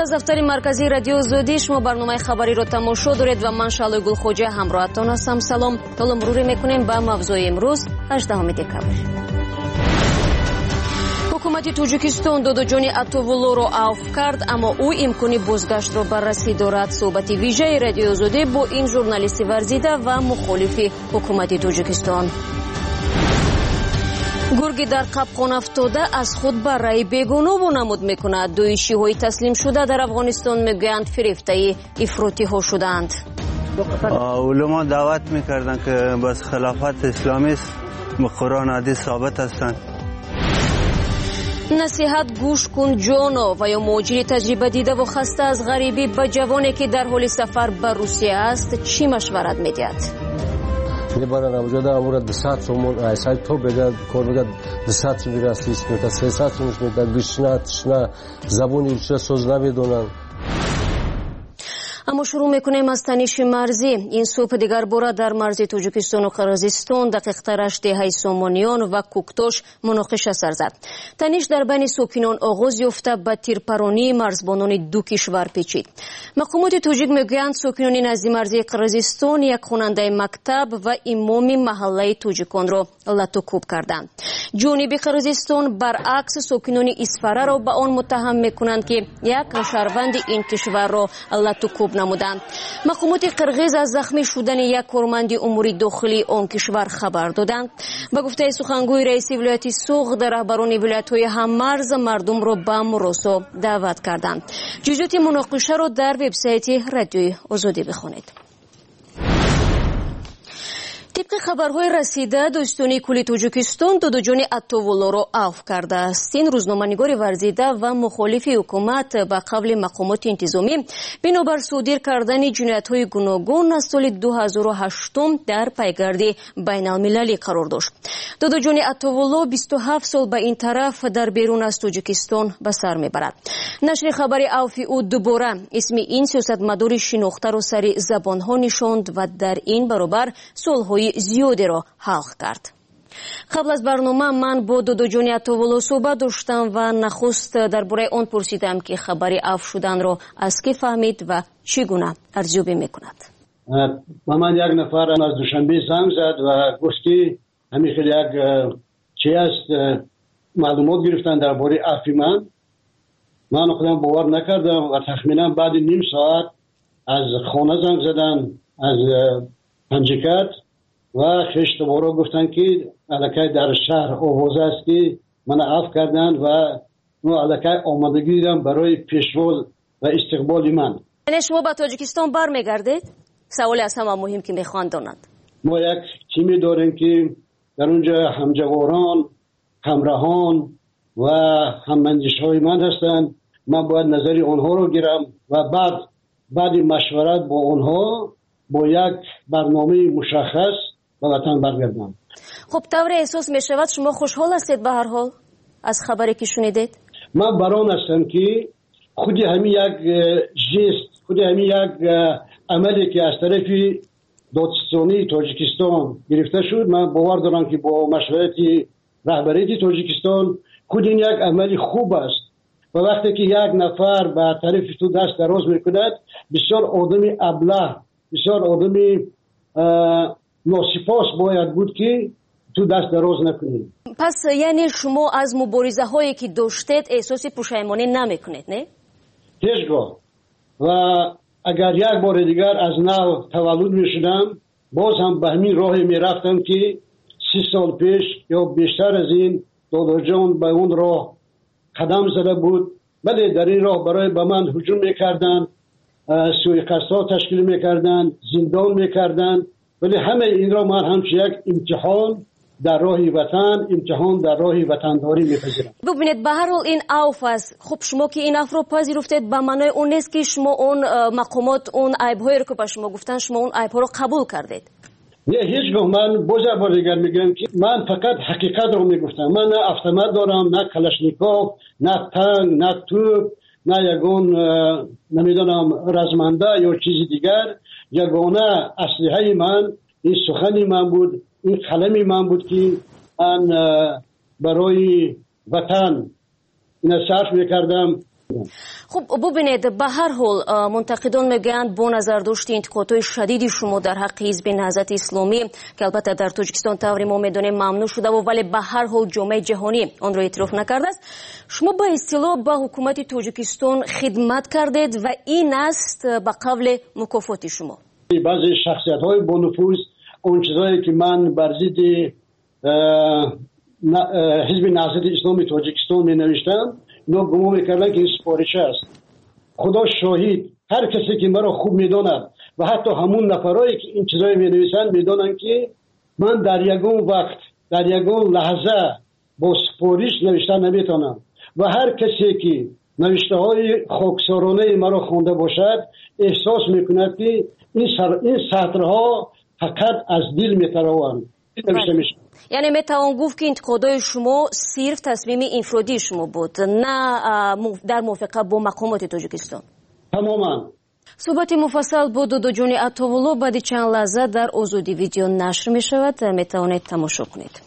از دفتر مرکزی رادیو زودی شما برنامه خبری رو تماشا دارید و من شالوی گلخوجه همراهتان هستم. سلام. حالا مرور میکنیم به موضوع امروز 18 دکامبر. حکومت توجیکستان دودجانی اتوولو رو عفو کرد، اما او امکانی بازگشت رو بررسی دارد. صحبت ویژه رادیو زودی با این ژورنالیست ورزیده و مخالف حکومت توجیکستان. گرگی در قبقان افتاده از خود برای بیگانه وانمود میکند. دویشی های تسلیم شده در افغانستان میگویند فریفته‌ای افراطی ها شدند. علما دعوت میکردند که بس خلافت اسلامی است، قرآن حدیث ثابت هستند. نصیحت گوش کن جانو و یا مهاجر تجربه دیده و خسته از غریبی به جوانی که در حال سفر به روسیه است چی مشورت میدهد؟ میبرن امجاده امورت 200 سومون ایسای تو بگه کار بگه 200 سومی راستیش میده 300 سومش میده گشنه تشنه زبونی بشه سوز نمیدونن. اما شروع میکنیم از تنش مرزی. این صبح دیگر باره در مرز توجیکستان و قرقیزستان دقیق‌ترش دهه سامانیان و کوکتاش مناقشه سر زد. تنش در بین ساکنان آغاز یافته به تیرپرانی مرزبانان دو کشور پیچید. مقامات توجیک میگویند ساکنان نزدیک مرزی قرقیزستان یک خواننده مکتب و امام محله توجیکان را لطوکوب کردند. جانب قرقیزستان برعکس ساکنان اسفره را به آن متهم میکنند که یک شهروند این کشور را لطوکوب نمودند. مقامات قرقیز از زخمی شدن یک کارمند امور داخلی آن کشور خبر دادند. به گفته سخنگوی رئیس ولایت سوغد، رهبران ولایت‌های هممرز مردم را به مراسا دعوت کردند. جزئیات مناقشه را در وبسایت رادیوی آزادی بخوانید. طبق خبرهای رسیده دوستانی کل توجیکستان دودجانی اتوولو را عفو کرده است. این روزنامه‌نگار ورزیده و مخالف حکومت به قول مقامات انتظامی بنابر صادر کردن جنایت‌های گوناگون از سال 2008 در پیگرد بین‌المللی قرار داشت. دودجانی اتوولو 27 سال به این طرف در بیرون از توجیکستان به سر میبرد. نشر خبر عفو او دوباره اسم این سیاستمدار شناخته را سر زبان‌ها نشاند و در این برابر سوال‌های زیادی را حل کرد. قبل از برنامه من با دودجانی اتوولو صحبت داشتم و نخست درباره آن پرسیدم که خبر عفو شدن را از کی فهمید و چگونه ارزیابی میکند. من یک نفر از دوشنبه زنگ زد و گفت که همین خیلی یک چی است معلومات گرفتن درباره عفو من خودم باور نکردم و تخمینا بعد نیم ساعت از خانه زنگ زدن از پنجکت و خشت بارا گفتن که الکی در شهر آوازه است که من عفو کردن و الکی آمادگی دیدم برای پیشرو و استقبال من. یعنی شما به تاجیکستان برمیگردید؟ سوال از همه مهم که میخوان دانند. ما یک تیمی داریم که در اونجا همجواران، همراهان و هماندیش های من هستند. من باید نظری آنها رو گیرم و بعد مشورت با آنها با یک برنامه مشخص به وطن برگردم. خب طور احساس می شود شما خوشحال هستید به هر حال از خبری که شنیدید؟ من بران هستم که خودی همین یک جست، خودی همین یک عملی که از طرف دادستانی تاجیکستان گرفته شد، من باور دارم که با مشورت رهبری تاجیکستان خود این یک عملی خوب است و وقتی که یک نفر به طرف تو دست دراز میکند بسیار آدمی ابله، بسیار آدمی ناسپاس باید بود که تو دست دراز نکنید. پس یعنی شما از مبارزه هایی که داشتید احساس پشیمانی نمیکنید، نه؟ هیچگاه. و اگر یک بار دیگر از نو تولد میشدم باز هم به همین راه میرفتم که 30 سال پیش یا بیشتر از این دادا جان به اون راه قدم زده بود. ولی در این راه برای به من هجوم میکردن، سوءقصدها تشکیل میکردن، زندان میکردن، ولی همه این را من همچه یک امتحان در راه وطن، امتحان در راه وطنداری میپذیرم. ببینید به هر حال این عفو است. خب شما که این عفو رو پذیرفتید به معنای اون نیست که شما اون مقامات اون عیب‌هایی رو که به شما گفتن شما اون عیب‌ها رو قبول کردید. نه هیچگاه. من باز بار دیگر میگم که من فقط حقیقت رو میگفتم. من نه автомат دارم، نه کلاشنیکوف، نه تانک، نه توپ، نه یگون نمیدونم رزمنده یا چیزی دیگر. یگانه اسلحه من این سخنی من بود، این قلمی من بود که من برای وطن صرف میکردم خب ببینید، به هر حال منتقدان میگویند با نظر داشت انتقادهای شدید شما در حق حزب نهضت اسلامی که البته در تاجیکستان طوری ما میدونیم ممنوع شده و ولی به هر حال جامعه جهانی آن را اعتراف نکرده است، شما به اصطلاح به حکومت تاجیکستان خدمت کردید و این است به قول مکافات شما. بعضی شخصیت های با نفوذ اون چیزایی که من بر ضد حزب نهضت اسلامی تاجیکستان می نوشتم اینا گمان میکردن که این سفارش است. خدا شاهد، هر کسی که مرا خوب میداند و حتی همون نفرایی که این چیزایی می نویسند میدانند که من در یگان وقت در یگان لحظه با سفارش نوشتن نمیتونم و هر کسی که نوشته های خاکسارانه مرا خوانده باشد احساس میکند که این سطرها فقط از دل میتراوند. یعنی میتوان گفت که انتقادهای شما صرف تصمیم انفرادی شما بود، نه در موافقت با مقامات تاجیکستان؟ تماما. صحبت مفصل با دودو جون عطاولو بعد چند لحظه در آزادی ویدیو نشر می شود، میتوانید تماشا کنید.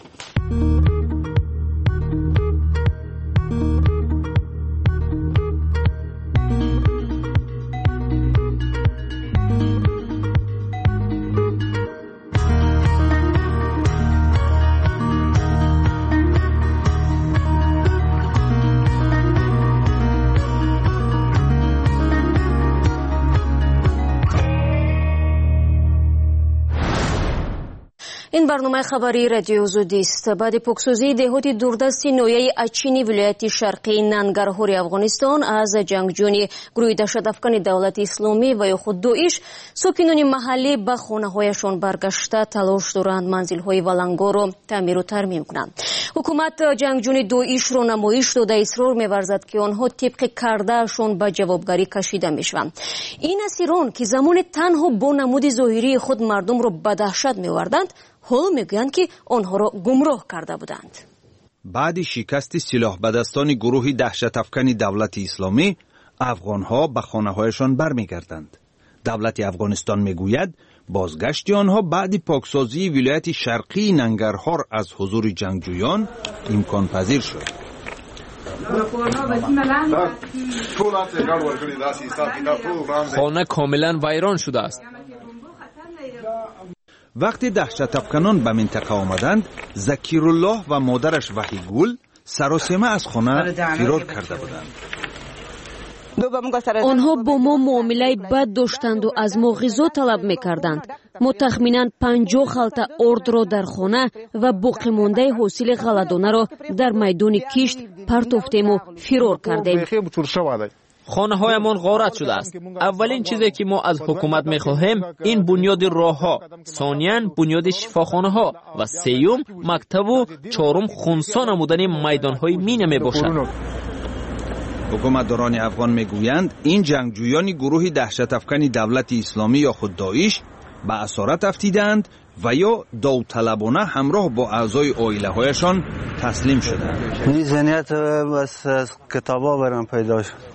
این برنامه خبری رادیو آزادی است. بعد پاکسازی دهات دوردست نویه اچینی ولایت شرقی ننگرهار افغانستان از جنگجویان گروه دهشت‌افکن دولت اسلامی و یا خود داعش، ساکنان محلی به خانه‌هایشان برگشته تلاش دارند منزل‌های ولنگار را تعمیر و ترمیم کنند. حکومت جنگجویان داعش را نمایش داده اصرار می‌ورزد که آنها طبق کرده‌شان به جوابگری کشیده می‌شوند. این اسیران که زمان تنها با نمود ظاهری خود مردم را به دهشت می‌آوردند، حالا میگویند که آنها را گمراه کرده بودند. بعد شکست سلاح به دستان گروه دهشت افکن دولت اسلامی، افغانها به خانه‌هایشان برمیگردند. دولت افغانستان میگوید بازگشت آنها بعد پاکسازی ولایت شرقی ننگرهار از حضور جنگجویان امکان پذیر شد. خانه کاملا ویران شده است. وقتی دهشت افکنان به منطقه آمدند، ذکیرالله و مادرش وحیگل سراسیمه از خانه فرار کرده بودند. آنها با ما معامله بد داشتند و از ما غذا طلب میکردند. ما تخمیناً 50 خلطه آرد را در خانه و باقی مانده حاصل غله‌دانه را در میدان کشت پرتافتیم و فرار کردیم. خانه هایمان غارت شده است. اولین چیزی که ما از حکومت میخواهیم این بنیاد راه ها، ثانیاً بنیاد شفاخانه ها و سیوم مکتب و چهارم خنثی نمودن میدان های مینه می باشد. حکومتداران افغان میگویند این جنگجویان گروه دهشت افکن دولت اسلامی یا خود داعش به اسارت افتیدند و یا داوطلبانه همراه با اعضای عائله هایشان تسلیم شدند. این ذهنیت بس از کتابا برام پیدا شد.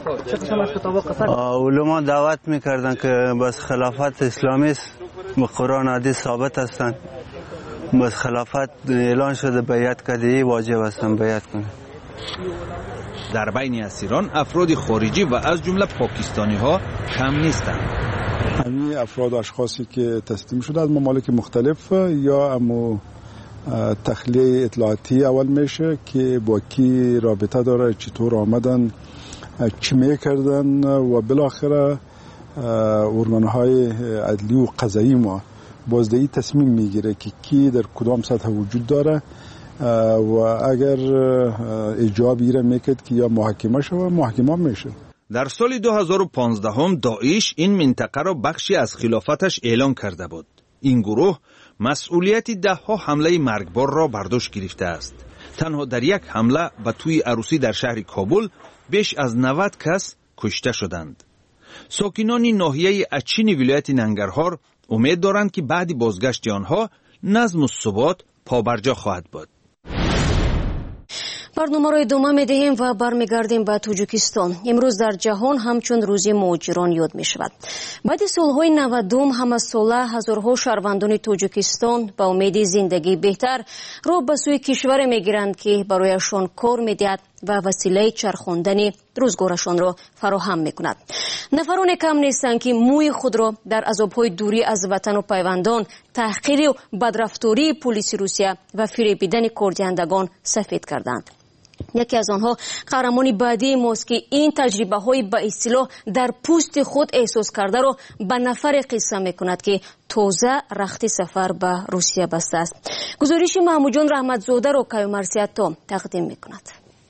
علما دعوت میکردن که بس خلافت اسلامی است، به قرآن حدیث ثابت هستند، بس خلافت اعلان شده بیعت کرده واجب هستند بیعت کنند. در بین اسیران افراد خارجی و از جمله پاکستانی ها کم نیستند. همین افراد و اشخاصی که تسلیم شده از ممالک مختلف یا امو تخلیه اطلاعاتی اول میشه که با کی رابطه داره، چطور آمدن، چی میکردن و بالاخره ارگانهای عدلی و قضایی ما بازدهی تصمیم میگیره که کی در کدام سطح وجود داره و اگر ایجابی را میکرد که یا محاکمه شود محاکمه میشه. در سال 2015 هم داعش این منطقه را بخشی از خلافتش اعلان کرده بود. این گروه مسئولیت 10 حمله مرگبار را بر دوش گرفته است. تنها در یک حمله به توی عروسی در شهر کابل بیش از 90 کس کشته شدند. ساکنان ناحیه اچین ولایت ننگرهار امید دارند که بعد بازگشت آنها نظم و ثبات پابرجا خواهد بود. برنامه را ادامه می‌دهیم و برمیگردیم به تاجیکستان. امروز در جهان همچون روزی مهاجران یاد می‌شود. بعد سالهای 90 همه ساله هزارها شهروندان تاجیکستان با امید زندگی بهتر را به سوی کشور می‌گیرند که برایشان کار می‌دهد، و وسیله چرخاندن روزگارشان را فراهم می‌کند. نفران کم نیستند که موی خود را در عذاب‌های دوری از وطن و پیوندان، تحقیر و بدرفتاری پلیس روسیه و فریبیدن کاردهندگان سفید کردند. یکی از آنها قهرمان بعدی ماست که این تجربه های به اصطلاح در پوست خود احساس کرده را به نفر قصه میکند که تازه رخت سفر به روسیه بسته است. گزارش محمود جان رحمتزاده را کیومرثی‌عطا تقدیم میکند.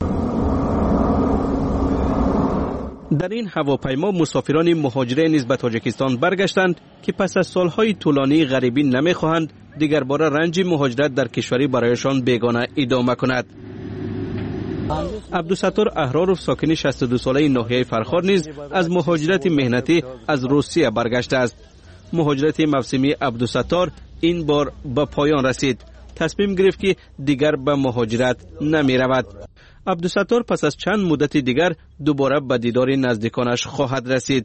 در این هواپیما مسافران مهاجره نیز به تاجیکستان برگشتند که پس از سالهای طولانی غریبی نمیخواهند دیگر بار رنج مهاجرت در کشوری برایشان بیگانه ادامه کند. عبدالستار احراروف ساکن 62 ساله ناحیه فرخار نیز از مهاجرت مهنتی از روسیه برگشته است. مهاجرت موسمی عبدالستار این بار به پایان رسید. تصمیم گرفت که دیگر به مهاجرت نمی رود. عبدالستار پس از چند مدت دیگر دوباره به دیدار نزدیکانش خواهد رسید.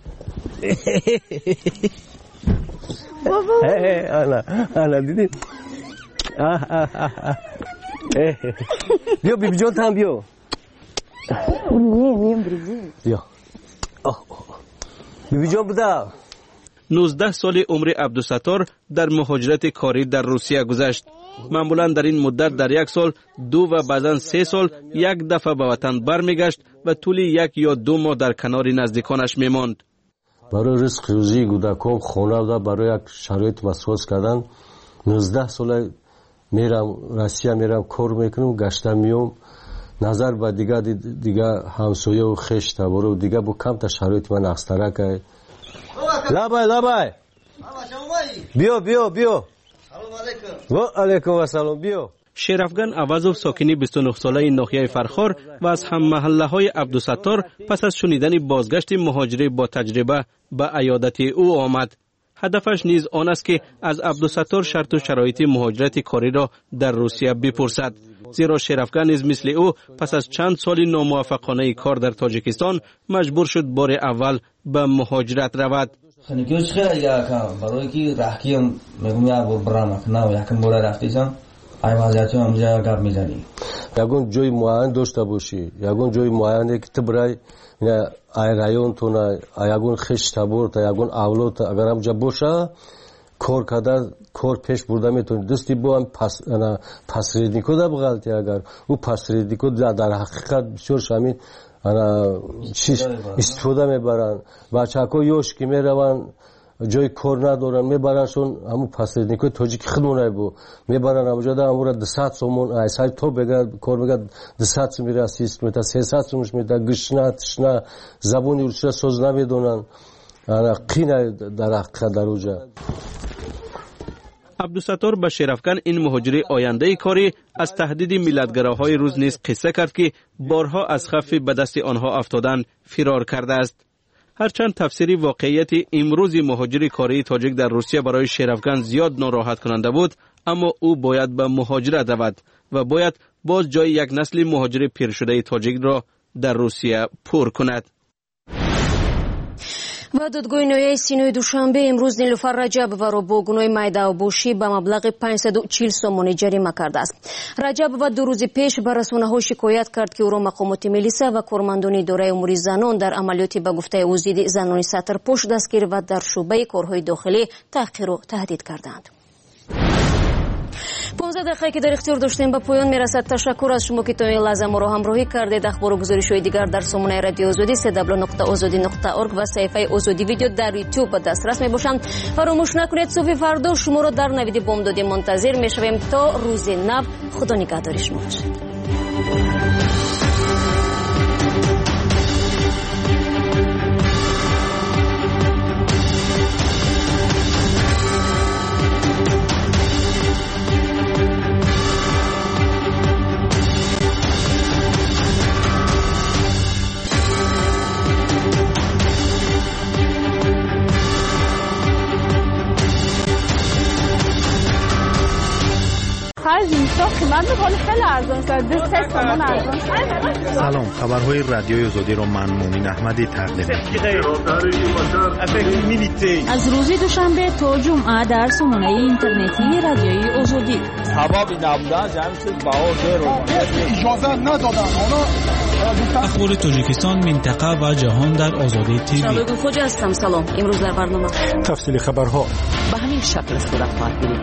انا دیدی؟ بیا بیبی جان تام بیا. بیا. بیبی جان بوده. 19 سال عمر عبدالستار در مهاجرت کاری در روسیه گذشت. معمولا در این مدت در یک سال 2 و بعضا 3 سال یک دفعه به وطن برمیگشت و طول 1 یا 2 ماه در کنار نزدیکانش میماند. برای رزق روزی کودکان خانه و برای یک شرایط مسئول کردن 19 سال میرم روسیه میرم کار میکنم گشتم میام نظر به دیگه همسایه و خشت برو دیگه با کم تا شرایط من اخستره که لبای بیا و علیکم و سلام بیا. شیرافگان عوضوف ساکنی 29 ساله ناحیه فرخار و از هم محله های عبدالستار پس از شنیدن بازگشت مهاجری با تجربه به عیادت او آمد. هدفش نیز آن است که از عبدالستار شرط و شرایط مهاجرت کاری را در روسیه بپرسد. زیرا شیرافگان نیز مثل او پس از چند سال ناموفقانه کار در تاجیکستان مجبور شد بار اول به مهاجرت رود. خنیکوش خیلی یکم برای که رحکیم میگم یا برام کنم یکم بوده رفتیشم ای وضعیتی هم جای گپ میزنی. یگون جای معین داشته باشی، یگون جای معینه که تو برای ای رایون تو نه یگون خشت برد تا یگون اولاد اگر هم جا باشه کار کردن کار پیش برده میتونی. دستی با هم پسریدنیکو دا بغلطی اگر او پسریدنیکو در حقیقت بسیار شمین چیز استفاده میبرن. بچه ها یوش که میرون جای کار ندارن میبرنشون همون پسریدنیکو تاجیک خدمونه بو میبرن همونجا دا همون را 200 سومون ایسای تو بگرد کار بگرد 200 سوم میره 300 میده 300 سومش میده گشنه تشنه زبونی روسیه سوز نمیدونن قینه در حقیقت در اوجا. عبدالستار به شیرافگان این مهاجری آینده کاری از تهدید ملتگراهای روز نیز قصه کرد که بارها از خف به دست آنها افتادن فرار کرده است. هرچند تفسیری واقعیت امروز مهاجری کاری تاجیک در روسیه برای شیرافگان زیاد ناراحت کننده بود، اما او باید به مهاجرت رود و باید باز جای یک نسل مهاجر پیر شده تاجیک را در روسیه پر کند. و دادگاه نهایی سینای دوشنبه امروز نیلوفر رجب و را با گناه میده‌فروشی به مبلغ 540 سومانی جریمه کرده است. رجب و 2 روز پیش به رسانه‌ها شکایت کرد که او را مقامات ملیسا و کارمندان اداره امور زنان در عملیاتی به گفته او ضد زنان سطرپوش دستگیر و در شعبه کارهای داخلی تحقیر و تهدید کردند. 15 دقیقه که در اختیار داشتیم به پایان میرسد. تشکر از شما که تا این لحظه ما را همراهی کردید. اخبار و گزارش‌های دیگر در سامانه رادیو آزادی www.azadi.org و صفحه آزادی ویدیو در یوتیوب به دسترس میباشند. فراموش نکنید صبح فردا شما را در نوید بامدادی منتظر میشویم. تا روز نو خدا نگهدار شما باشد. سلام، خبرهای رادیوی آزادی را من مومن احمدی تقدیم از روز دوشنبه تا جمعه در سامانه اینترنتی رادیوی آزادی توگی. سبب نبودن جمعی چیز بهار رو اجازه ندادن. اخبار تاجیکستان، منطقه و جهان در آزادی تیوی. شبگون خوجه هستم. سلام. امروز در برنامه تفصیل خبرها به همین شکل صورت خواهد گرفت.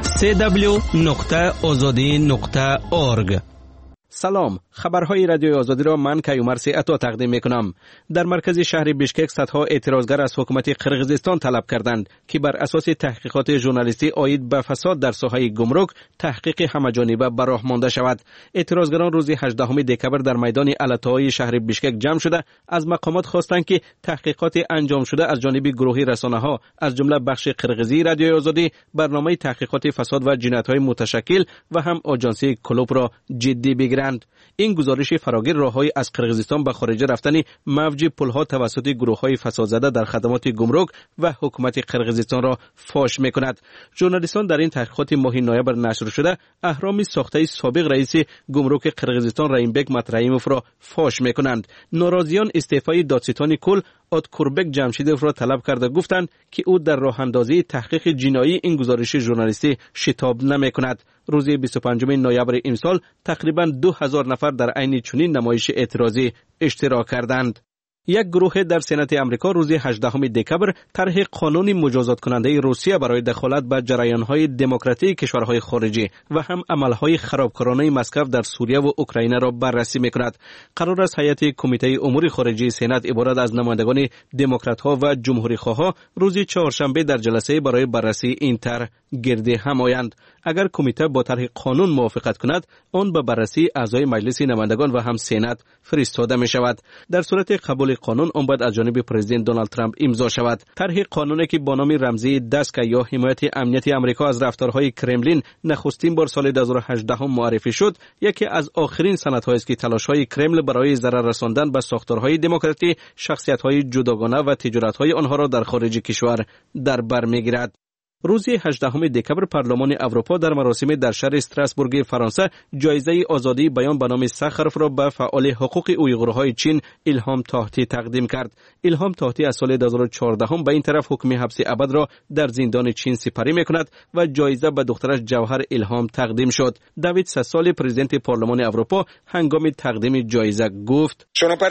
www.azadi.org. سلام، خبرهای رادیوی آزادی را من کیومرث عطا تقدیم میکنم. در مرکز شهر بیشکک صدها اعتراضگر از حکومت قرقیزستان طلب کردند که بر اساس تحقیقات ژورنالیستی عاید به فساد در ساحه گمرک تحقیق همه‌جانبه به راه مانده شود. اعتراضگران روز 18 دکبر در میدان علتهای شهر بیشکک جمع شده از مقامات خواستند که تحقیقات انجام شده از جانب گروهی رسانه‌ها از جمله بخش قرقیزی رادیوی آزادی برنامه تحقیقات فساد و جنایت‌های متشکل و هم آژانسی کلوب را جدی بگیرند. این گزارش فراگیر راههای از قرقیزستان به خارج رفتن موج پلها توسط گروه‌های فسادزده در خدمات گمرک و حکومت قرقیزستان را فاش می‌کند. ژورنالیستان در این تحقیقات ماه نوامبر نشر شده اهرام ساخته سابق رئیس گمرک قرقیزستان رحیمبک مطرحیموف را فاش می‌کنند. ناراضیان استعفای دادستان کل آتکوربک جمشیدوف را طلب کرده گفتند که او در راه اندازی تحقیق جنایی این گزارش ژورنالیستی شتاب نمی‌کند. روز 25 نوامبر امسال تقریباً 2000 نفر در عین چنین نمایش اعتراضی اشتراک کردند. یک گروه در سنات امریکا روز 18 دکبر طرح قانون مجازات کننده روسیه برای دخالت به جریان‌های دموکراتیک کشورهای خارجی و هم عمل‌های خرابکارانه مسکو در سوریه و اوکراین را بررسی می‌کند. قرار است هیئت کمیته امور خارجی سنات عبارت از نمایندگان دموکرات‌ها و جمهوری‌خواها روز چهارشنبه در جلسه برای بررسی این طرح گرد هم آیند. اگر کمیته با طرح قانون موافقت کند، آن به بررسی اعضای مجلس نمایندگان و هم سنات فرستاده می‌شود. در صورت قبول قانون آن باید از جانب پرزیدنت دونالد ترامپ امضا شود. طرح قانونی که با نام رمزی دسک یا حمایت امنیتی آمریکا از رفتارهای کرملین نخستین بار سال 2018 معرفی شد، یکی از آخرین سندهایی است که تلاش‌های کرمل برای ضرر رساندن به ساختارهای دموکراتی، شخصیت‌های جداگانه و تجارت‌های آنها را در خارج کشور در بر می‌گیرد. روز 18 دکبر پارلمان اروپا در مراسم در شهر استراسبورگ فرانسه جایزه آزادی بیان به نام ساخاروف را به فعال حقوق اویغورهای چین ایلهام طاهطی تقدیم کرد. ایلهام طاهطی از سال 2014 به این طرف حکم حبس ابد را در زندان چین سپری می‌کند و جایزه به دخترش جوهر ایلهام تقدیم شد. دیوید ساسولی پرزیدنت پارلمان اروپا هنگام تقدیم جایزه گفت: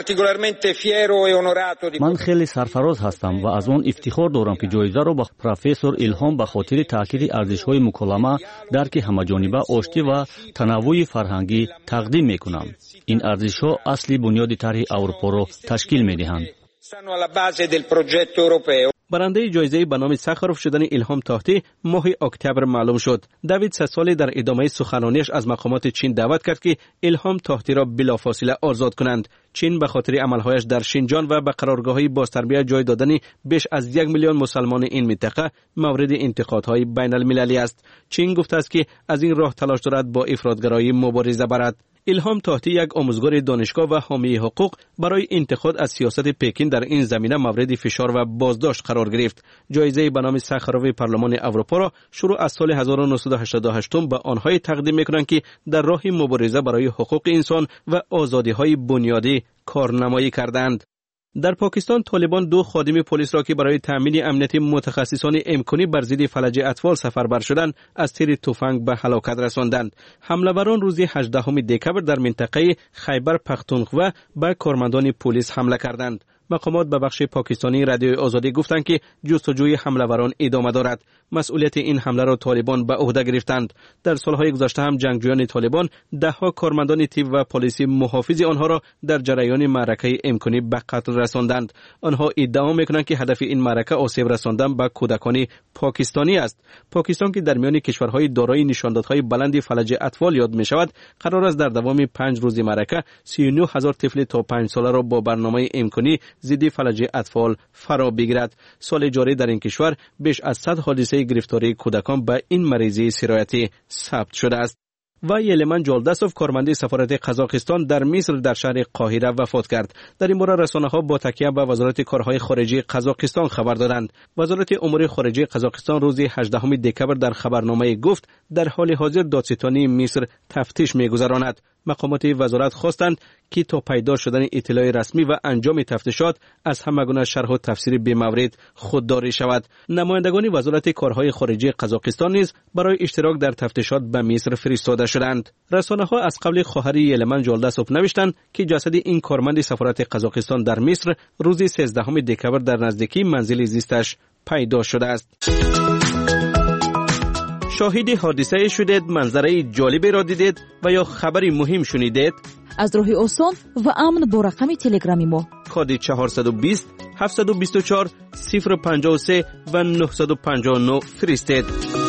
من خیلی سرفراز هستم و از آن افتخار دارم که جایزه را به پروفسور ایلهام به خاطر تاکید ارزش‌های مکالمه، درک همه‌جانبه، آشتی و تنوع فرهنگی تقدیم می‌کنم. این ارزش‌ها اصلی بنیاد طرح اروپا را تشکیل می‌دهند. برنده جایزه به نام ساخاروف شدن ایلهام طاهطی ماه اکتبر معلوم شد. دیوید ساسولی در ادامه سخنرانیش از مقامات چین دعوت کرد که ایلهام طاهطی را بلافاصله آزاد کنند. چین به خاطر عملهایش در شینجان و به قرارگاه‌های بازتربیت جای دادن بیش از 1 میلیون مسلمان این منطقه مورد انتقادهای بین المللی است. چین گفته است که از این راه تلاش دارد با افراطگرایی مبارزه برد. ایلهام طاهطی یک آموزگار دانشگاه و حامی حقوق برای انتقاد از سیاست پکین در این زمینه مورد فشار و بازداشت قرار گرفت. جایزه به نام ساخاروف پارلمان اروپا را شروع از سال 1988 به آنهای تقدیم می‌کنند که در راه مبارزه برای حقوق انسان و آزادی‌های بنیادی کارنمایی کردند. در پاکستان طالبان 2 خادم پلیس را که برای تامین امنیت متخصصان امکانی بر ضد فلج اطفال سفربر شدند از تیر تفنگ به هلاکت رساندند. حمله‌وران روز 18 دکبر در منطقه خیبر پختونخوا به کارمندان پلیس حمله کردند. مقامات به بخش پاکستانی رادیوی آزادی گفتند که جستجوی حمله‌وران ادامه دارد. مسئولیت این حمله را طالبان به عهده گرفتند. در سالهای گذشته هم جنگجویان طالبان ده‌ها کارمندان تیو و پلیس محافظ آنها را در جریان معرکه امکانی به قتل رساندند. آنها ادعا می‌کنند که هدف این معرکه آسیب رساندن به کودکان پاکستانی است. پاکستان که در میان کشورهای دارای نشاندادهای بلند فلج اطفال یاد می‌شود، قرار است در دوام 5 روز معرکه 39000 طفل تا 5 ساله را با برنامه امکانی ضد فلج اطفال فرا بگیرد. سال جاری در این کشور بیش از 100 حادثه گرفتاری کودکان به این مریضی سرایتی ثبت شده است. و یلمن جولداسوف کارمند سفارت قزاقستان در مصر در شهر قاهره وفات کرد. در این مورد رسانه‌ها با تکیه به وزارت کارهای خارجه قزاقستان خبر دادند. وزارت امور خارجه قزاقستان روز 18 دکبر در خبرنامه گفت در حال حاضر دادستانی مصر تفتیش می‌گذراند. مقامات وزارت خواستند که تا پیدا شدن اطلاع رسمی و انجام تفتیشات از همگونه شرح و تفسیر به مورد خودداری شود. نمایندگان وزارت کارهای خارجه قزاقستان نیز برای اشتراک در تفتیشات به مصر فرستاده شدند. رسانه‌ها از قبل خواهر یلمن جالداسوف نوشتند که جسد این کارمند سفارت قزاقستان در مصر روز 13 دکبر در نزدیکی منزل زیستش پیدا شده است. شاهد حادثه شدید، منظره جالبی را دیدید و یا خبری مهم شنیدید؟ از راه آسان و امن با رقم تلگرامی ما کد 420 724 053 و 959 فرستید.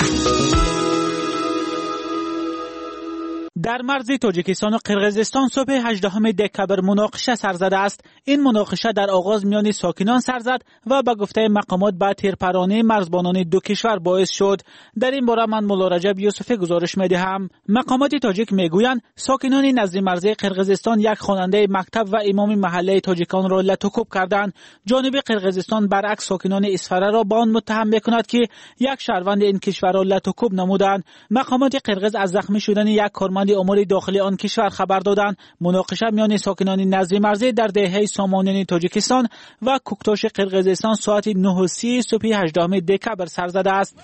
در مرز تاجیکستان و قرقیزستان صبح 18 دکبر مناقشه سر زده است. این مناقشه در آغاز میان ساکنان سر زد و به گفته مقامات به تیرپرانی مرزبانان دو کشور باعث شد. در این باره من مولا رجب یوسفی گزارش میدهم. مقامات تاجیک میگویند ساکنان نزد مرز قرقیزستان یک خواننده مکتب و امام محله تاجیکان را لطوکوب کردند. جانب قرقیزستان برعکس ساکنان اسفره را با آن متهم میکند که یک شهروند این کشور را لطوکوب نمودند. مقامات قرقیز از زخمی شدن یک کارمند امور داخلی آن کشور خبر دادند. مناقشه میان ساکنان نزد مرزی در دهه سامانیان تاجیکستان و کوکتاش قرقیزستان ساعت 9:30 صبح 18 دکبر سر زده است.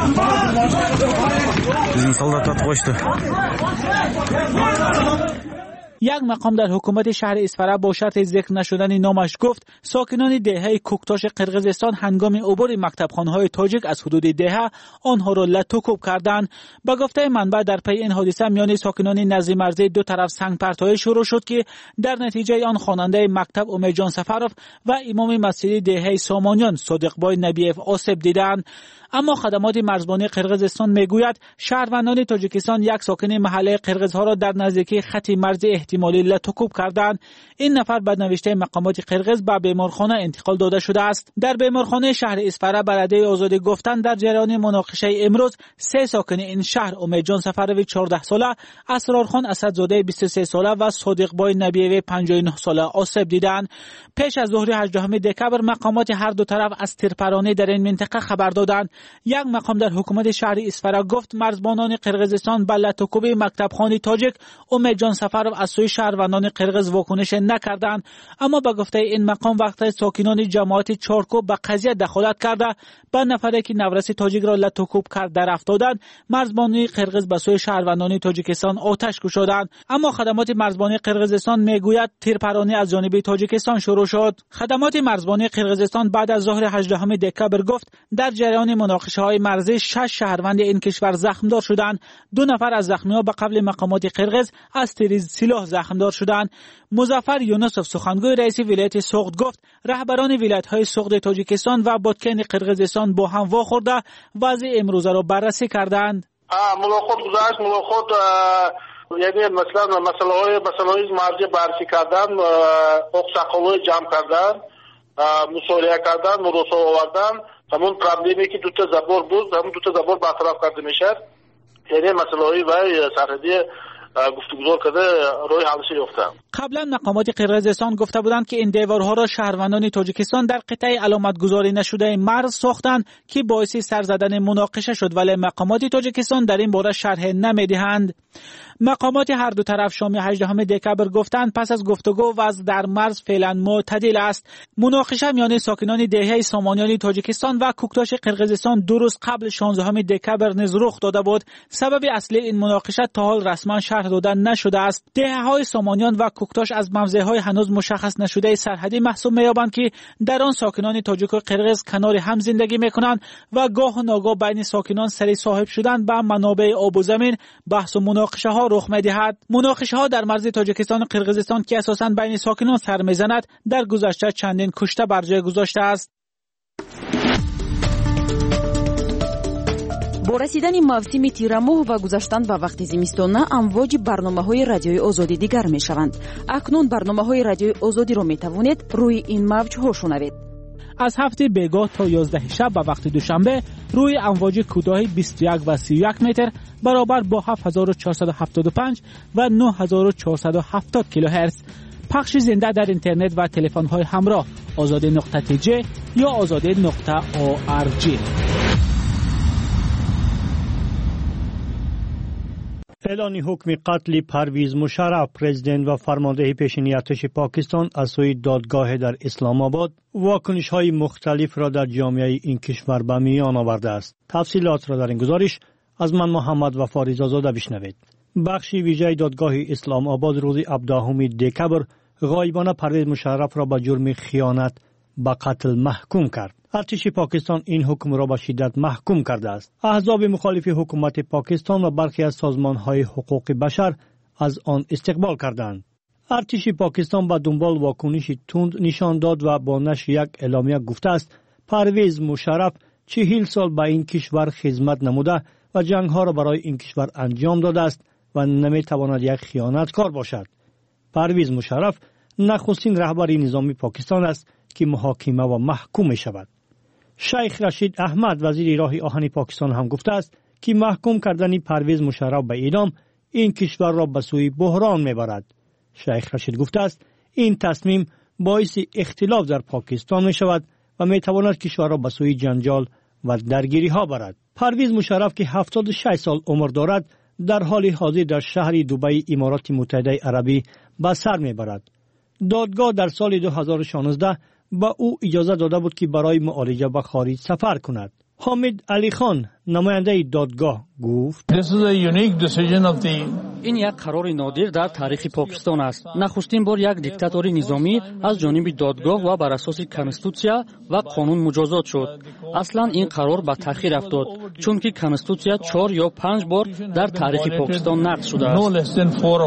یک مقام در حکومت شهر اسفره با شرط ذکر نشدن نامش گفت ساکنان دهه کوکتاش قرقیزستان هنگام عبور مکتبخانه‌های تاجیک از حدود دهه آنها را لطوکوب کردند. به گفته منبع در پی این حادثه میان ساکنان نزد مرزی دو طرف سنگ پرتایی شروع شد که در نتیجه آن خواننده مکتب امید جان سفرов و امام مسجد دهه سامانیان صادق بای نبیف آسیب دیدند. اما خدمات مرزبانی قرقیزستان میگوید شهروندان تاجیکستان یک ساکن محله قرقیزها را در نزدیکی خط مرزی احتمالی لطوکوب کردند. این نفر به نوشته مقامات قرقیز به بیمارخانه انتقال داده شده است. در بیمارخانه شهر اسفره بلده آزادی گفتند در جریان مناقشه امروز 3 ساکن این شهر امید جان سفروی 14 ساله، اسرارخان اسدزاده 23 ساله و صادق بای نبیوی 59 ساله آسیب دیدند. پیش از ظهر 18 دکبر مقامات هر دو طرف از تیرپرانی در این منطقه خبر دادند. یک مقام در حکومت شهر اسفره گفت مرزبانان قرقیزستان به لطوکوب مکتبخانه تاجیک امید جان سفرov از سوی شهروندان قرقیز واکنش نکردند. اما به گفته این مقام وقتی ساکنان جماعت چارکوب به قضیه دخالت کرده به نفری که نورس تاجیک را لطوکوب کرد در افتادند، مرزبانان قرقیز به سوی شهروندان تاجیکستان آتش گشودند. اما خدمات مرزبانی قرقیزستان میگوید تیرپرانی از جانب تاجیکستان شروع شد. خدمات مرزبانی قرقیزستان بعد از ظهر 18 دکبر گفت در جریان مناقشه‌های مرزی 6 شهروند این کشور زخمدار شدند. 2 نفر از زخمی‌ها به قبل مقامات قرقیز از تیر سلاح زخمدار شدند. مظفر یونسوف سخنگوی رئیس ولایت سوغد گفت رهبران ولایت‌های سوغد تاجیکستان و بادکن قرقیزستان با هم واخورده وضع امروزه را بررسی کردند. ملاقات گذاشت ملاقات یعنی مثلا مسائل مرزی بررسی کردن، اقساق‌های جمع کردن، مصالحه کردن، مراسم آوردن. همون پرابلمی که دوتا زبار بود همون دوتا زبار برطرف کرده میشه. یعنی مسائل و سرحدی گفتگو کرده روی حلش یافته. قبلا مقامات قرقیزستان گفته بودند که این دیوارها را شهروندان تاجیکستان در قطعه علامت گذاری نشده مرز ساختند که باعث سر زدن مناقشه شد، ولی مقامات تاجیکستان در این باره شرح نمیدهند. مقامات هر دو طرف شام 18 دکبر گفتند پس از گفتگو وضع در مرز فعلا معتدل است. مناقشه میان ساکنان دهه سامانیان تاجیکستان و کوکتاش قرقیزستان 2 روز قبل 16 دکبر نیز رخ داده بود. سبب اصلی این مناقشه تا حال رسما شرح داده نشده است. دهه‌های سامانیان و کوکتاش از موضع‌های هنوز مشخص نشده سرحدی محسوب می‌یابند که در آن ساکنان تاجیک و قرقیز کنار هم زندگی می‌کنند و گاه و ناگاه بین ساکنان سری صاحب شدن به منابع آب و زمین بحث و مناقشه‌ها رخ می‌دهد. مناقشه‌ها در مرز تاجیکستان و قرقیزستان که اساساً بین ساکنان سر می‌زند در گذشته چندین کشته بر جای گذاشته است. با رسیدن موسم تیرماه و گذشتن به وقت زمستانه امواج برنامه‌های رادیوی آزادی دیگر می‌شوند. اکنون برنامه‌های رادیوی آزادی را می‌توانید روی این موج‌ها شنوید. از هفته بیگاه تا 11 شب به وقت دوشنبه روی امواج کوتاه 21 و 31 متر برابر با 7475 و 9470 کیلوهرتز پخش زنده در اینترنت و تلفن‌های همراه azadi.tj یا azadi.org. اعلان حکم قتل پرویز مشرف پرزیدنت و فرمانده پیشین ارتش پاکستان از سوی دادگاه در اسلام آباد واکنش‌های مختلف را در جامعه این کشور به میان آورده است. تفصیلات را در این گزارش از من محمد وفا رضازاده بشنوید. بخش ویژه دادگاه اسلام آباد روز 17 دکبر غایبانه پرویز مشرف را به جرم خیانت به قتل محکوم کرد. ارتش پاکستان این حکم را به شدت محکوم کرده است. احزاب مخالف حکومت پاکستان و برخی از سازمان‌های حقوق بشر از آن استقبال کردند. ارتش پاکستان به دنبال واکنش تند نشان داد و با نشر یک اعلامیه گفته است پرویز مشرف 40 سال به این کشور خدمت نموده و جنگ‌ها را برای این کشور انجام داده است و نمی‌تواند یک خیانتکار باشد. پرویز مشرف نخستین رهبر نظامی پاکستان است که محاکمه و محکوم شود. شیخ رشید احمد وزیر راه آهن پاکستان هم گفته است که محکوم کردن پرویز مشرف به اعدام این کشور را به سوی بحران میبرد. شیخ رشید گفته است این تصمیم باعث اختلاف در پاکستان می شود و می تواند کشور را به سوی جنجال و درگیری ها برد. پرویز مشرف که 76 سال عمر دارد در حال حاضر در شهر دبی امارات متحده عربی به سر می برد. دادگاه در سال 2016 با او اجازه داده بود که برای معالجه به خارج سفر کند. حامد علی خان نماینده دادگاه گفت این یک قرار نادر در تاریخ پاکستان است. نخستین بار یک دیکتاتوری نظامی از جانب دادگاه و بر اساس کنستیتوسیا و قانون مجازات شد. اصلا این قرار به تأخیر افتاد چون که کنستیتوسیا 4 یا 5 بار در تاریخ پاکستان نقض شده است.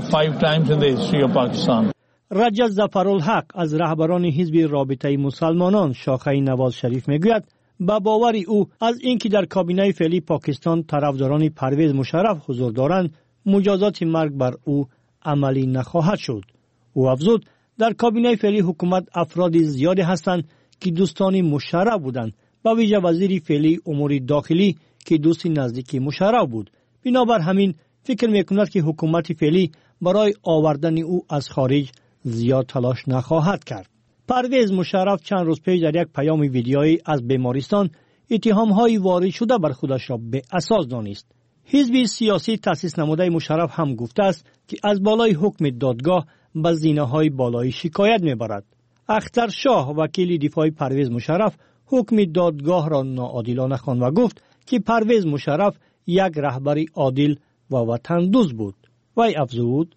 رجب ظفرالحق از رهبران حزب رابطه مسلمانان شاخه نواز شریف میگوید با باور او از اینکه در کابینه فعلی پاکستان طرفداران پرویز مشرف حضور دارند مجازات مرگ بر او عملی نخواهد شد. او افزود در کابینه فعلی حکومت افراد زیادی هستند که دوستان مشرف بودند و ویژه وزیر فعلی امور داخلی که دوست نزدیک مشرف بود. بنابر همین فکر میکند که حکومت فعلی برای آوردن او از خارج زیاد تلاش نخواهد کرد. پرویز مشرف چند روز پیش در یک پیام ویدیویی از بیمارستان اتهام‌های وارد شده بر خودش را به اساس دانست. حزب سیاسی تأسیس نموده مشرف هم گفته است که از بالای حکم دادگاه به زینه‌های بالایی شکایت می‌برد. اختر شاه وکیل دفاع پرویز مشرف حکم دادگاه را ناعادلانه خواند و گفت که پرویز مشرف یک رهبر عادل و وطن دوست بود. وی افزود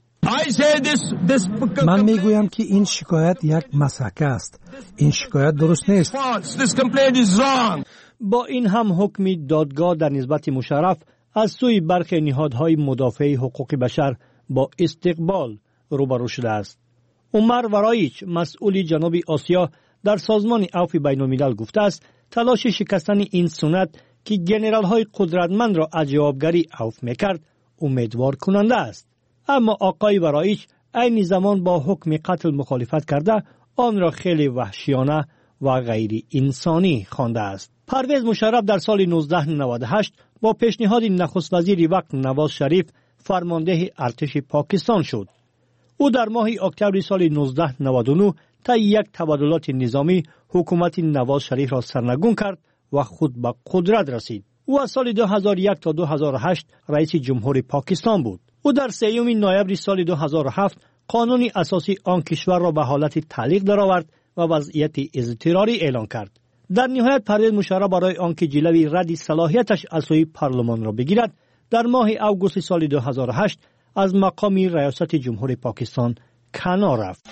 من میگویم که این شکایت یک مسحکه است. این شکایت درست نیست. با این هم حکم دادگاه در نسبت مشرف از سوی برخی نهادهای مدافع حقوق بشر با استقبال روبرو شده است. عمر ورایچ مسئول جنوب آسیا در سازمان عفو بین الملل گفته است تلاش شکستن این سنت که جنرال های قدرتمند را از جوابگری عفو میکرد امیدوار کننده است. اما آقای ورایچ عین زمان با حکم قتل مخالفت کرده آن را خیلی وحشیانه و غیر انسانی خوانده است. پرویز مشرف در سال 1998 با پیشنهاد نخست وزیر وقت نواز شریف فرمانده ارتش پاکستان شد. او در ماه اکتبر سال 1999 طی یک تبادلات نظامی حکومت نواز شریف را سرنگون کرد و خود به قدرت رسید. او از سال 2001 تا 2008 رئیس جمهور پاکستان بود. او در 3 نوامبر سال 2007 قانون اساسی آن کشور را به حالت تعلیق درآورد و وضعیت اضطراری اعلان کرد. در نهایت پرویز مشرف برای آنکه جلوی رد صلاحیتش از سوی پارلمان را بگیرد در ماه اوگوست سال 2008 از مقام ریاست جمهور پاکستان کنار رفت.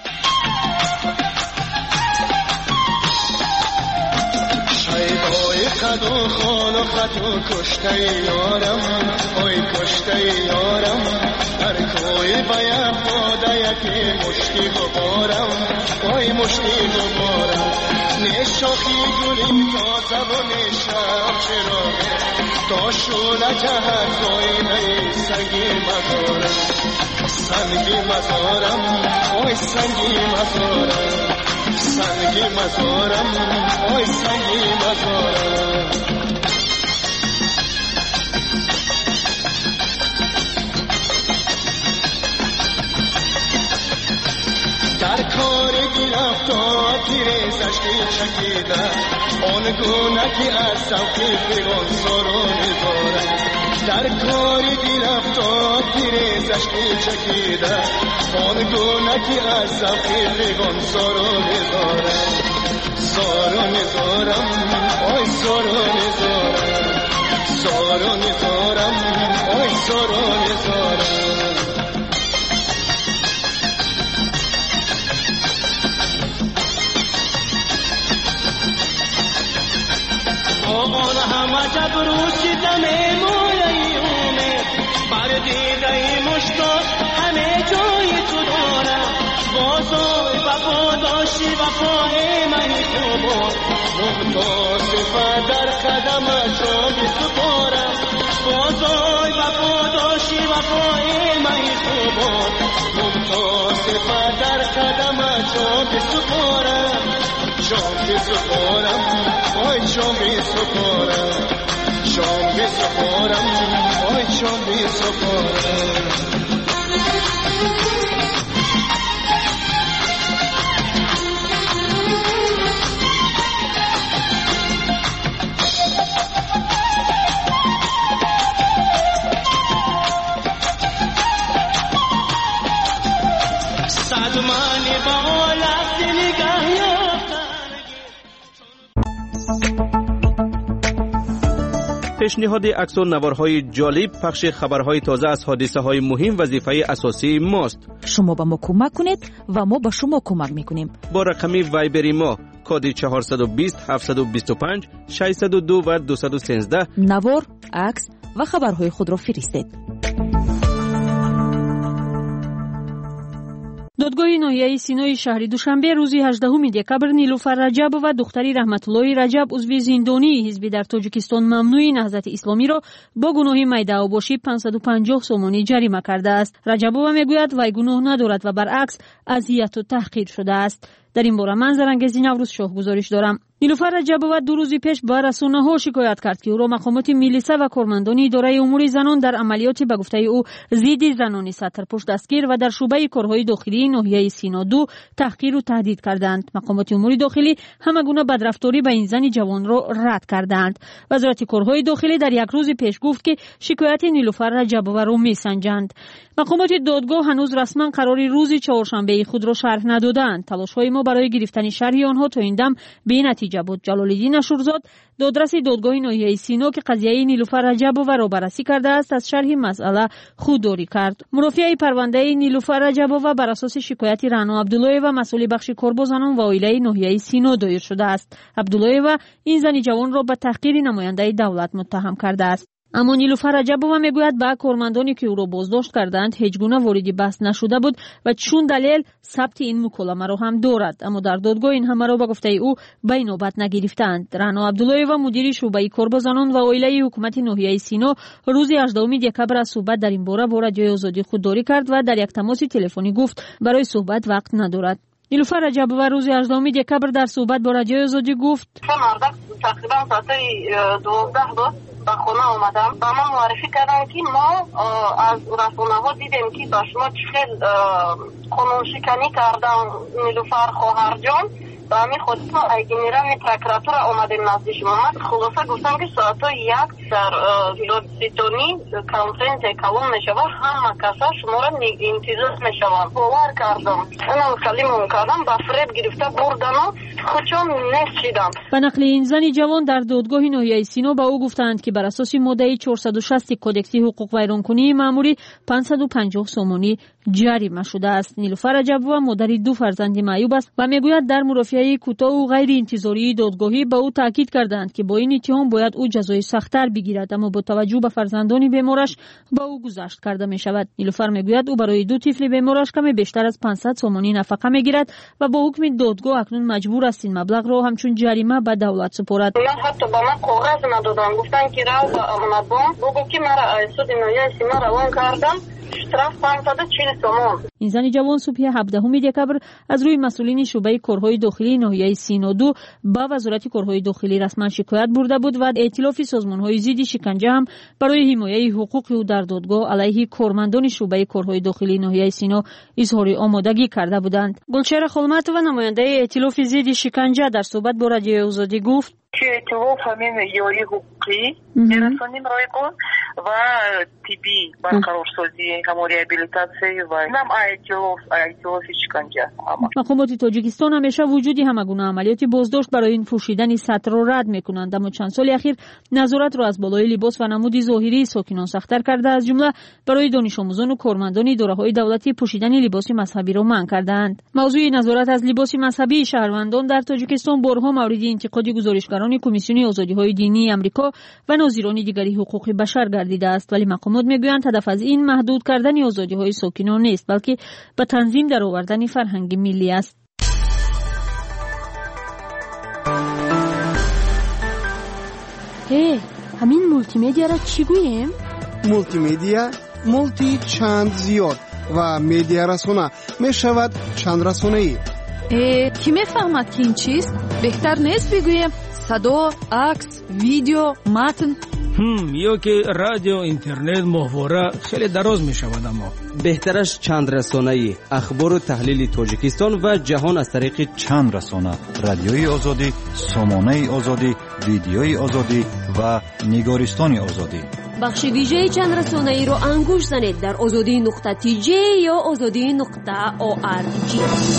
خد و خال و خط و کشته یارم آی کشته یارم در کوی باید باده یکی مشتی ببارم آی مشتی ببارم نشاخی گلیم تازه و نشم چراغه تا شوله جهت آینه سنگی مزارم سنگی مزارم آی سنگی مزارم سنگی مزارم آی سنگی مزارم در کار گرفتار تیرزش چکیده آن گونه که از سوکی فیران سارو می‌دارد در کار گرفتار اشکی چکیده آن گونه که از زفیرگان سارو میذارم سارو میذارم آی سارو میذارم سارو میذارم آی سارو میذارم آن همه جبروشی دمه مولیومه بردیده مشتاق همه جای تو دارم بازای وفا داشتی وفای من خوبان محتاصفه در قدم شام سپارم بازای وفا داشتی وفای من خوبان محتاصفه در قدم شام سپارم شام سپارم آی شام سپارم شام سپارم آی شام سپارم صدمانی با لفت نگاه پیشنهاد عکس و نوارهای جالب، پخش خبرهای تازه از حادثه‌های مهم وظیفه اساسی ماست. شما به ما کمک کنید و ما به شما کمک میکنیم. با رقم وایبری ما کد 420 725 602 و 213 نوار، عکس و خبرهای خود را فرستید. دادگاه ناحیه سینای شهر دوشنبه روز 18 دکبر نیلوفر رجب و دختری رحمت الله رجب عضو زندانی حزب در تاجیکستان ممنوع نهضت اسلامی را با گناه میده‌آباشی 550 سومانی جریمه کرده است. رجبووا میگوید وی گناه ندارد و برعکس اذیت و تحقیر شده است. در این باره من زرنگزی نوروز شاه گزارش دارم. نیلوفر رجبووا 2 روز پیش به رسانه‌ها شکایت کرد که او را مقامات میلیسا و کارمندان اداره امور زنان در عملیات به گفته او ضد زنان سطرپشت دستگیر و در شعبه کارهای داخلی ناحیه سینا 2 تحقیر و تهدید کردند. مقامات امور داخلی همه گونه بدرفتاری به این زن جوان را رد کردند. وزارت کارهای داخلی در یک روز پیش گفت که شکایت نیلوفر رجبووا را میسنجند. مقامات دادگاه هنوز رسما قرار روز چهارشنبه خود را شرح ندادند. تلاش‌های ما برای گرفتن شرح آنها تا این دم به نتیجه بود. جلال‌الدین اشورزاد دادرس دادگاه ناحیه سینا که قضیه نیلوفر رجبووا را بررسی کرده است از شرح مسئله خودداری کرد. مرافع پرونده نیلوفر رجبووا بر اساس شکایت رعنا عبدالله و مسئول بخش کار زنان و عائله ناحیه سینا دایر شده است. عبدالله و این زن جوان را به تحقیر نماینده دولت متهم کرده است. اما نیلوفر رجبووا میگوید با کارمندانی که او را بازداشت کردند هیچ گونه وارد بحث نشده بود و چون دلیل ثبت این مکالمه را هم دارد، اما در دادگاه این همه را به گفته او به نوبت نگرفتند. رعنا عبدالله و مدیر شعبه کار زنان و عائله حکومت ناحیه سینا روز 18 دکبر از صحبت در این باره با رادیوی آزادی خودداری کرد و در یک تماس تلفنی گفت برای صحبت وقت ندارد. نیلوفر رجبووا روز 18 دکبر در صحبت با رادیوی آزادی گفت تقریبا ساعت 12 بود به خونه آمدم و من معرفی کردم که ما از رسانه ها دیدیم که با شما چخیل قانون شکنی کردن نیلوفر خواهر جان و همین خود ما ایگنیران پرکراتور آمدیم نزد شما. من خلاصه گفتم که ساعت 1 در لودسیتونی کانفرنس کلام میشود همه کسا شما را انتظار میشود. باور کردم اونم کلیم کردم با فریب گرفته بردن و خودشون نیست شدم. به نقل این زن جوان در دادگاه ناحیه سینا به او گفتند که بر اساس ماده 460 کدکس حقوق ویرانکنی ماموری 550 سومانی جریمه شده است. نیلوفر رجبووا مادر 2 فرزند معیوب است و میگوید در مرافعه کوتاه و غیر انتظاری دادگاهی به او تاکید کردند که با این اتهام باید او جزای سخت‌تر بگیرد، اما با توجه به فرزندان بیمارش با او گذشت کرده می شود. نیلوفر میگوید او برای 2 طفل بیمارش کمی بیشتر از 500 سومانی نفقه میگیرد و با حکم دادگاه اکنون مجبور است این مبلغ را همچون جریمه به دولت سپارد. من حتی با من کاغذ ندادن، گفتن که رو به امانت بانک بگو که مرا سود ناحیه سینا روان کردم شرف 540 سومون. این زن جوان صبح 17 دکبر از روی مسئولین شعبه کارهای داخلی ناحیه سینا 2 با وزارت کارهای داخلی رسما شکایت برده بود و ائتلاف سازمان‌های ضد شکنجه هم برای حمایت حقوق او در دادگاه علیه کارمندان شعبه کارهای داخلی ناحیه سینا اظهار آمادگی کرده بودند. گلچهره خلمت و نماینده ائتلاف ضد شکنجه در صحبت با رادیوی آزادی گفت توی ائتلاف همین یاری حقوقی میرسانیم رایگان و طبی برقرارسازی همون ریابیلیتاسی و اینم ائتلاف شکنجه. مقامات تاجیکستان همیشه وجودی همگونه عملیات بازداشت برای این پوشیدن سطر را رد میکنند، اما چند سال اخیر نظارت را از بالای لباس و نمود ظاهری ساکنان سخت‌تر کرده، از جمله برای دانش آموزان و کارمندان اداره‌های دولتی پوشیدن لباس مذهبی را منع کردند. موضوع نظارت از لباس مذهبی شهروندان در تاجیکستان بارها مورد انتقاد گزارشگران کمیسیون آزادی‌های دینی آمریکا و ناظران دیگری حقوق بشر گردیده است، ولی مقامات میگویند هدف از این محدود کردن آزادی‌های ساکنان نیست، بلکه به تنظیم درآوردن فرهنگ ملی است. همین مولتی مدیا را چی گوییم؟ مولتی مدیا مولتی چند زیاد و مدیا رسانه می شود چند رسانه‌ای. کی میفهمد که این چیست؟ بهتر نیست بگوییم صدا، عکس، ویدیو، متن؟ یا که رادیو، اینترنت، محتوا خیلی دراز می شود، اما بهترش چند رسانه‌ای، اخبار و تحلیل تاجیکستان و جهان از طریق چند رسانه: رادیوی آزادی، سامانه آزادی، ویدیوی آزادی و نگارستان آزادی. بخش ویژه چند رسانه‌ای رو انگوش زنید در azadi.tj یا azadi.org.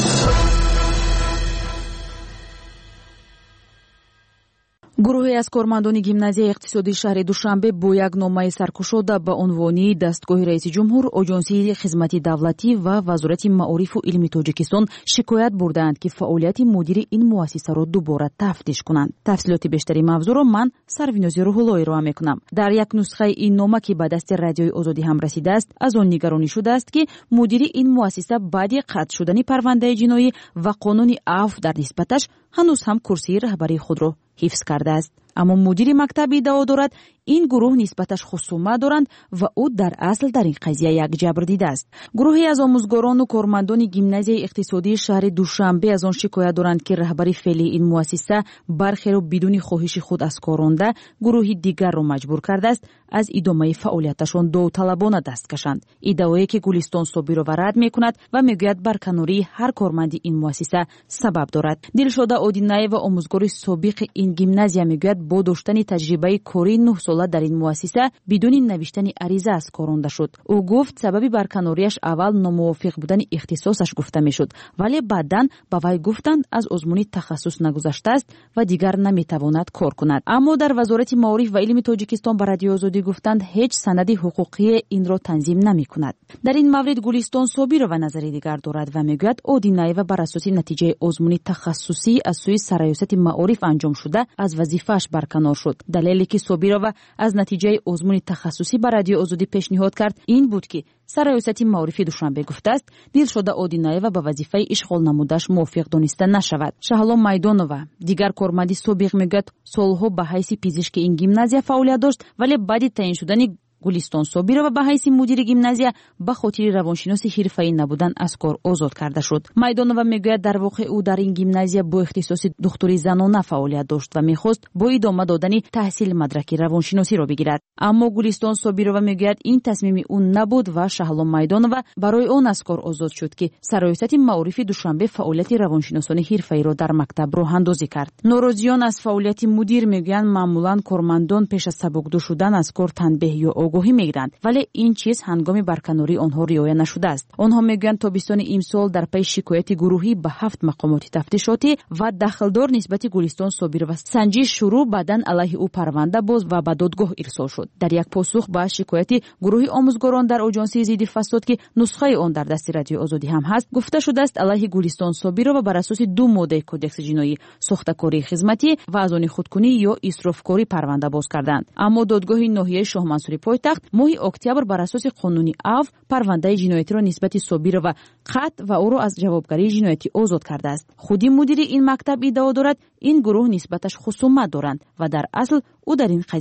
گروهی از کارمندان گیمنازیای اقتصادی شهر دوشنبه با یک نامه سرکشاده به عنوان دستگاه رئیس جمهور، آژانسی خدمات دولتی و وزارت معارف و علم تاجیکستان شکایت بردند که فعالیت مدیر این مؤسسه را دوباره تفتیش کنند. تفصیلات بیشتری موضوع را من سرویناز روح‌اللهی را میکنم. در یک نسخه این نامه که به دست رادیوی آزادی هم رسیده است، از آن نگرانی شده است که مدیر این مؤسسه بعد قطع شدن پرونده جنایی و قانون عفو در نسبتش هنوز هم کرسی رهبری خود را حفظ کرده است. اما مدیر مکتب ادعا دارد این گروه نسبتش خصومت دارند و او در اصل در این قضیه یک جبر دیده است. گروهی از آموزگاران و کارمندان گیمنازیای اقتصادی شهر دوشنبه از آن شکایت دارند که رهبری فعلی این مؤسسه برخی را بدون خواهش خود از کار رانده، گروهی دیگر را مجبور کرده است از ادامه فعالیتشان داوطلبانه دست کشند. ادعایی که گلستان صابری را رد میکند و میگوید برکناری هر کارمند این مؤسسه سبب دارد. دلشاده آدینای و آموزگار سابق این گیمنازیا میگوید با داشتن تجربه کاری 9 ساله در این مؤسسه بدون نوشتن عریضه از کار رانده شد. او گفت سبب برکناریش اول ناموافق بودن اختصاصش گفته میشد، ولی بعداً با وی گفتند از آزمون تخصص نگذشته است و دیگر نمیتواند کار کند. اما در وزارت معارف و علم تاجیکستان به رادیو آزادی گفتند هیچ سند حقوقی این را تنظیم نمیکند. در این مورد گلستان صابری و نظر دیگر دارد و میگوید اودینایو بر اساس نتیجه آزمون تخصصی از سوی سرایست معارف انجام شده از وظیفه‌اش برکنار شد. دلیلی که صابری و از نتیجه آزمون تخصصی به رادیو آزادی پیشنهاد کرد این بود که سرایست معارف دوشنبه گفته است دلشاده اودینایو به وظیفه اشغال نمودش موافق دانسته نشود. شهلام میدانова دیگر کارمند سابق میگوید سالها به حیث پزشک این گیمنازیا فعالیت داشت، ولی بعد تعیین شدن گلستان صابری و به حیث مدیر گیمنازیا به خاطر روانشناسی حرفه‌ای نبودن از کار آزاد کرده شد. میدانова میگوید در واقع او در این گیمنازیا با اختصاص دکتری زنانه فعالیت داشت و میخواست با ادامه دادن تحصیل مدرک روانشناسی را بگیرد. اما گلستان صابری میگوید این تصمیم او نبود و شهلام میدانова برای آن از کار آزاد شد که سرایست معارف دوشنبه فعالیت روانشناسان حرفه‌ای را در مکتب راه اندازی کرد. ناراضیان از فعالیت مدیر میگویند معمولا کارمندان پیش از سبکدو شدن از کار تنبیه یا آگاهی میگیرند، ولی این چیز هنگام برکناری آنها رعایت نشده است. آنها میگویند تابستان امسال در پی شکایت گروهی به 7 مقامات تفتیشاتی و دخلدار نسبت گلستان صابری و سنجش شروع بدن علیه او پرونده باز و به دادگاه ارسال شد. در یک پاسخ به شکایت گروهی آموزگاران در آژانسی ضد فساد که نسخه آن در دست رادیو آزادی هم هست گفته شده است علیه گلستان صابری و بر اساس 2 ماده کدکس جنایی ساختکاری خدمتی و از آن خودکنی یا اسرافکاری پرونده باز کردند. اما دادگاه ناحیه شاه منصوری پایتخت ماه اکتبر بر اساس قانون عفو پرونده جنایتی را نسبت صابری و قطع و او را از جوابگری جنایتی آزاد کرده است. خودی مدیر این مکتب ادعا دارد این گروه نسبتش خصومت دارند و در اصل او در این قضیه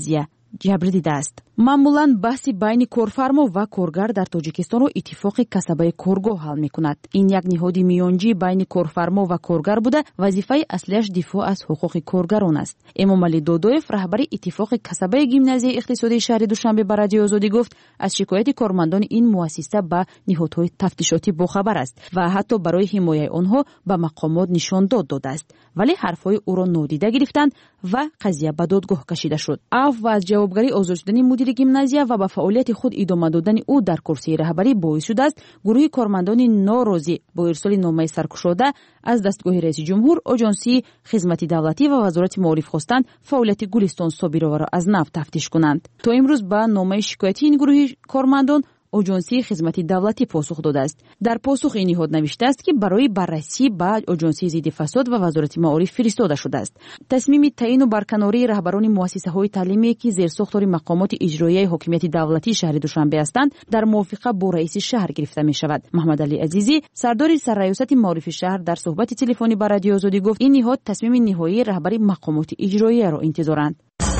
ҷабридида аст. маъмулан баҳси байни корфармо ва коргар дар тоҷикистонро иттифоқи касабаи коргоҳ ҳал мекунад. ин як ниҳоди миёнҷӣ байни корфармо ва коргар буда вазифаи аслиаш дифоъ аз ҳуқуқи коргарон аст. эмомалӣ додоев, раҳбари иттифоқи касабаи гимназияи иқтисодии шаҳри Душанбе ба Радиои Озодӣ гуфт, аз шикояти кормандони ин муассиса ба ниҳодҳои тафтишотӣ бохабар аст ва ҳатто барои ҳимояи онҳо ба мақомот нишондод додааст, вале ҳарфҳои ӯро нодида гирифтанд ва қазия ба додгоҳ кашида шуд. аф ва аз ҷавобгарӣ озод шудани мудири гимназия ва ба фаъолияти худ идома додани ӯ дар курсии раҳбарӣ боис шудааст гурӯҳи кормандони норозӣ бо ирсоли номаи саркушода аз дастгоҳи раиси ҷумҳур, оҷонсии хизмати давлатӣ ва вазорати маориф хостанд фаъолияти Гулистон Собироваро аз нав тафтиш кунанд. То имрӯз ба номаи шикоятии ин гурӯҳи кормандон оҷонсии хизмати давлатӣ посух додааст. дар посух ин ниҳод навиштааст, ки барои баррасӣ ба оҷонсии зидди фасод ва вазорати маориф фиристода шудааст. тасмими таъину барканории раҳбарони муассисаҳои таълимие, ки зерсохтори мақомоти иҷроияи ҳокимияти давлатии шаҳри Душанбе ҳастанд, дар мувофиқа бо раиси шаҳр гирифта мешавад. маҳмадалӣ Азизӣ, сардори сарраёсати маорифи шаҳр, дар суҳбати телефонӣ ба Радиои Озодӣ гуфт, ин ниҳод тасмими ниҳоии раҳбари мақомоти иҷроияро интизоранд.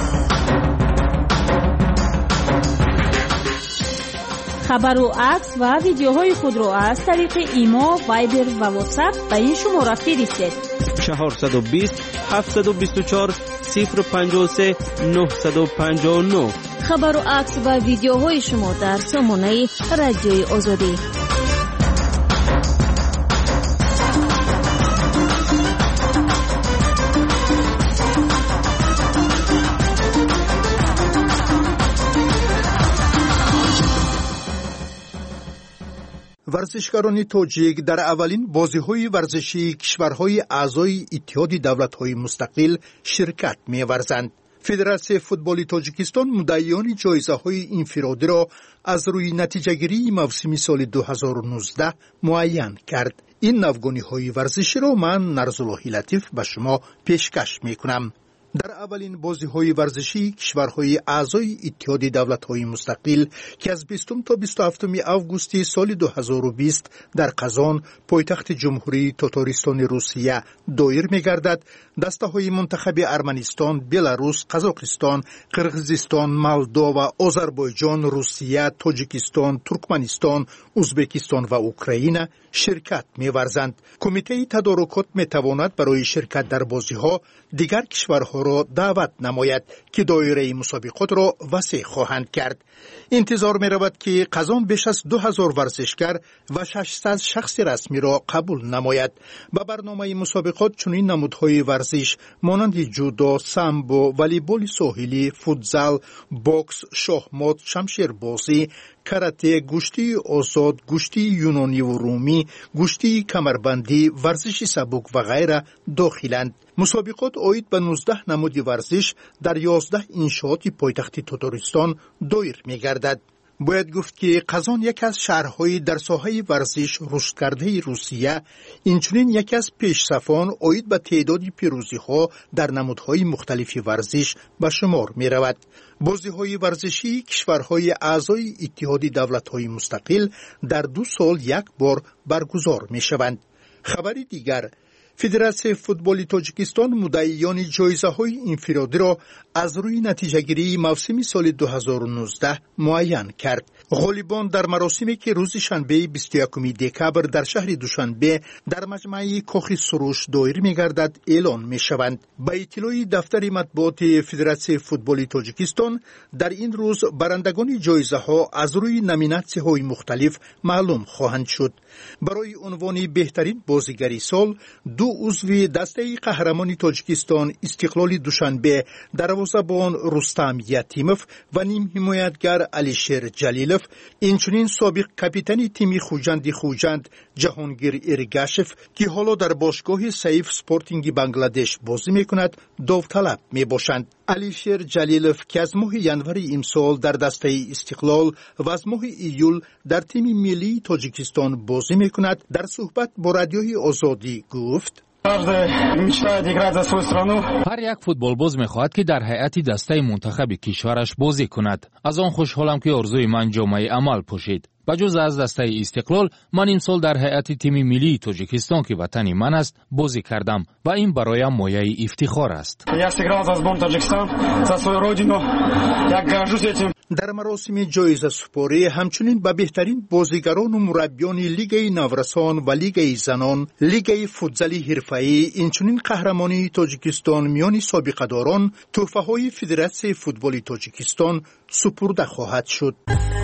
хабару акс ва видеоҳои худро аз тариқи имо, вайбер ва ватсап ба ин шумора фиристед. 420 724 053 959. хабару акс ва видеоҳои шумо дар сомонаи Радиои Озодӣ. варзишгарони тоҷик дар аввалин бозиҳои варзишии кишварҳои аъзои иттиҳоди давлатҳои мустақил ширкат меварзанд. федератсияи футболи тоҷикистон муддаиёни ҷоизаҳои инфиродиро аз рӯи натиҷагирии мавсими соли 2019 муайян кард. ин навгониҳои варзиширо ман Нарзуллоҳи Латиф ба шумо пешкаш мекунам. дар аввалин бозиҳои варзишии кишварҳои аъзои иттиҳоди давлатҳои мустақил, ки аз 20 то 27 августи соли 2020 дар Қазон, пойтахти ҷумҳурии Татаристони Русия доир мегардад, дастаҳои мунтахаби Арманистон, Беларус, Қазоқистон, Қирғизистон, Молдова, Озарбойҷон, Русия, Тоҷикистон, Туркманистон, Узбекистон ва Украина ширкат меварзанд. кумитаи тадорукот метавонад барои ширкат дар бозиҳо дигар кишварҳоро даъват намояд, ки доираи мусобиқотро васеъ хоҳанд кард. интизор меравад, ки Қазон беш аз 2000 варзишгар ва 600 шахси расмиро қабул намояд. ба барномаи мусобиқот чунин намудҳои варзиш монанди ҷудо, самбо, волейболи соҳилӣ, футзал, бокс, шоҳмот, шамшербозӣ, карате, гӯштии озод, гӯштии юнониву румӣ, гӯштии камарбандӣ, варзиши сабук ва ғайра дохиланд. мусобиқот оид ба 19 намуди варзиш дар 11 иншооти пойтахти Татаристон доир мегардад. бояд гуфт, ки Қазон яке аз шаҳрҳои дар соҳаи варзиш рушдкардаи Русия, инчунин яке аз пешсафон оид ба теъдоди пирӯзиҳо дар намудҳои мухталифи варзиш ба шумор меравад. бозиҳои варзишии кишварҳои аъзои иттиҳоди давлатҳои мустақил дар 2 сол як бор баргузор мешаванд. хабари дигар, федератсияи футболи Тоҷикистон муддаиёни ҷоизаҳои инфиродиро аз рӯи натиҷагирии мавсими соли 2019 муайян кард. ғолибон дар маросиме, ки рӯзи шанбеи 21 декабр дар шаҳри Душанбе дар маҷмаи Кохи Суруш доир мегардад, эълон мешаванд. ба иттилои дафтари матбуоти Федератсияи футболи Тоҷикистон, дар ин рӯз барандагони ҷоизаҳо аз рӯи номинатсияҳои мухталиф маълум хоҳанд шуд. барои унвони беҳтарин бозигари сол, 2 узви дастаи қаҳрамони Тоҷикистон Истиқлоли Душанбе, дарвозабон Рустам Ятимов ва нимҳимоятгар Алишер Ҷалилов, инчунин собиқ капитани тими Хуҷанди Хуҷанд Ҷаҳонгир Эргашев, ки ҳоло дар бошгоҳи Саиф Спортинги Бангладеш бозӣ мекунад, довталаб мебошанд. Алишер Ҷалилов, ки аз моҳи январи имсол дар дастаи Истиқлол ва аз моҳи июл дар тими миллии Тоҷикистон бозӣ мекунад, дар суҳбат бо Радиои Озодӣ гуфт: هر یک فوتبالباز می‌خواهد که در هیئت دسته منتخب کشورش بازی کند. از آن خوشحالم که آرزوی من جامعه عمل پوشید. بجز از دسته استقلال، من امسال در هیئت تیم ملی تاجیکستان که وطن من است بازی کردم و این برایم مایه افتخار است. در مراسم جایزه سپاری همچنین به بهترین بازیگران و مربیان لیگ نورسان و لیگ زنان، لیگ فوتزال حرفه‌ای، اینچنین قهرمانی تاجیکستان میان سابقه‌داران تحفه‌های فدراسیون فوتبال تاجیکستان سپرده خواهد شد.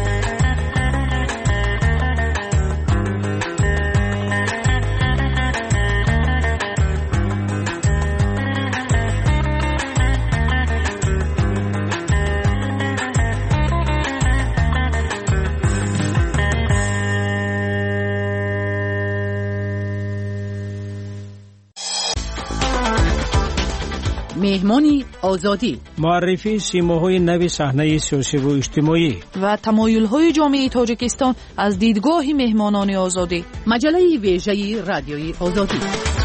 مهمانی آزادی، معرفی سیماهای نو صحنه سیاسی و اجتماعی و تمایل‌های جامعه تاجیکستان از دیدگاه مهمانان آزادی. مجله ویژه رادیوی آزادی.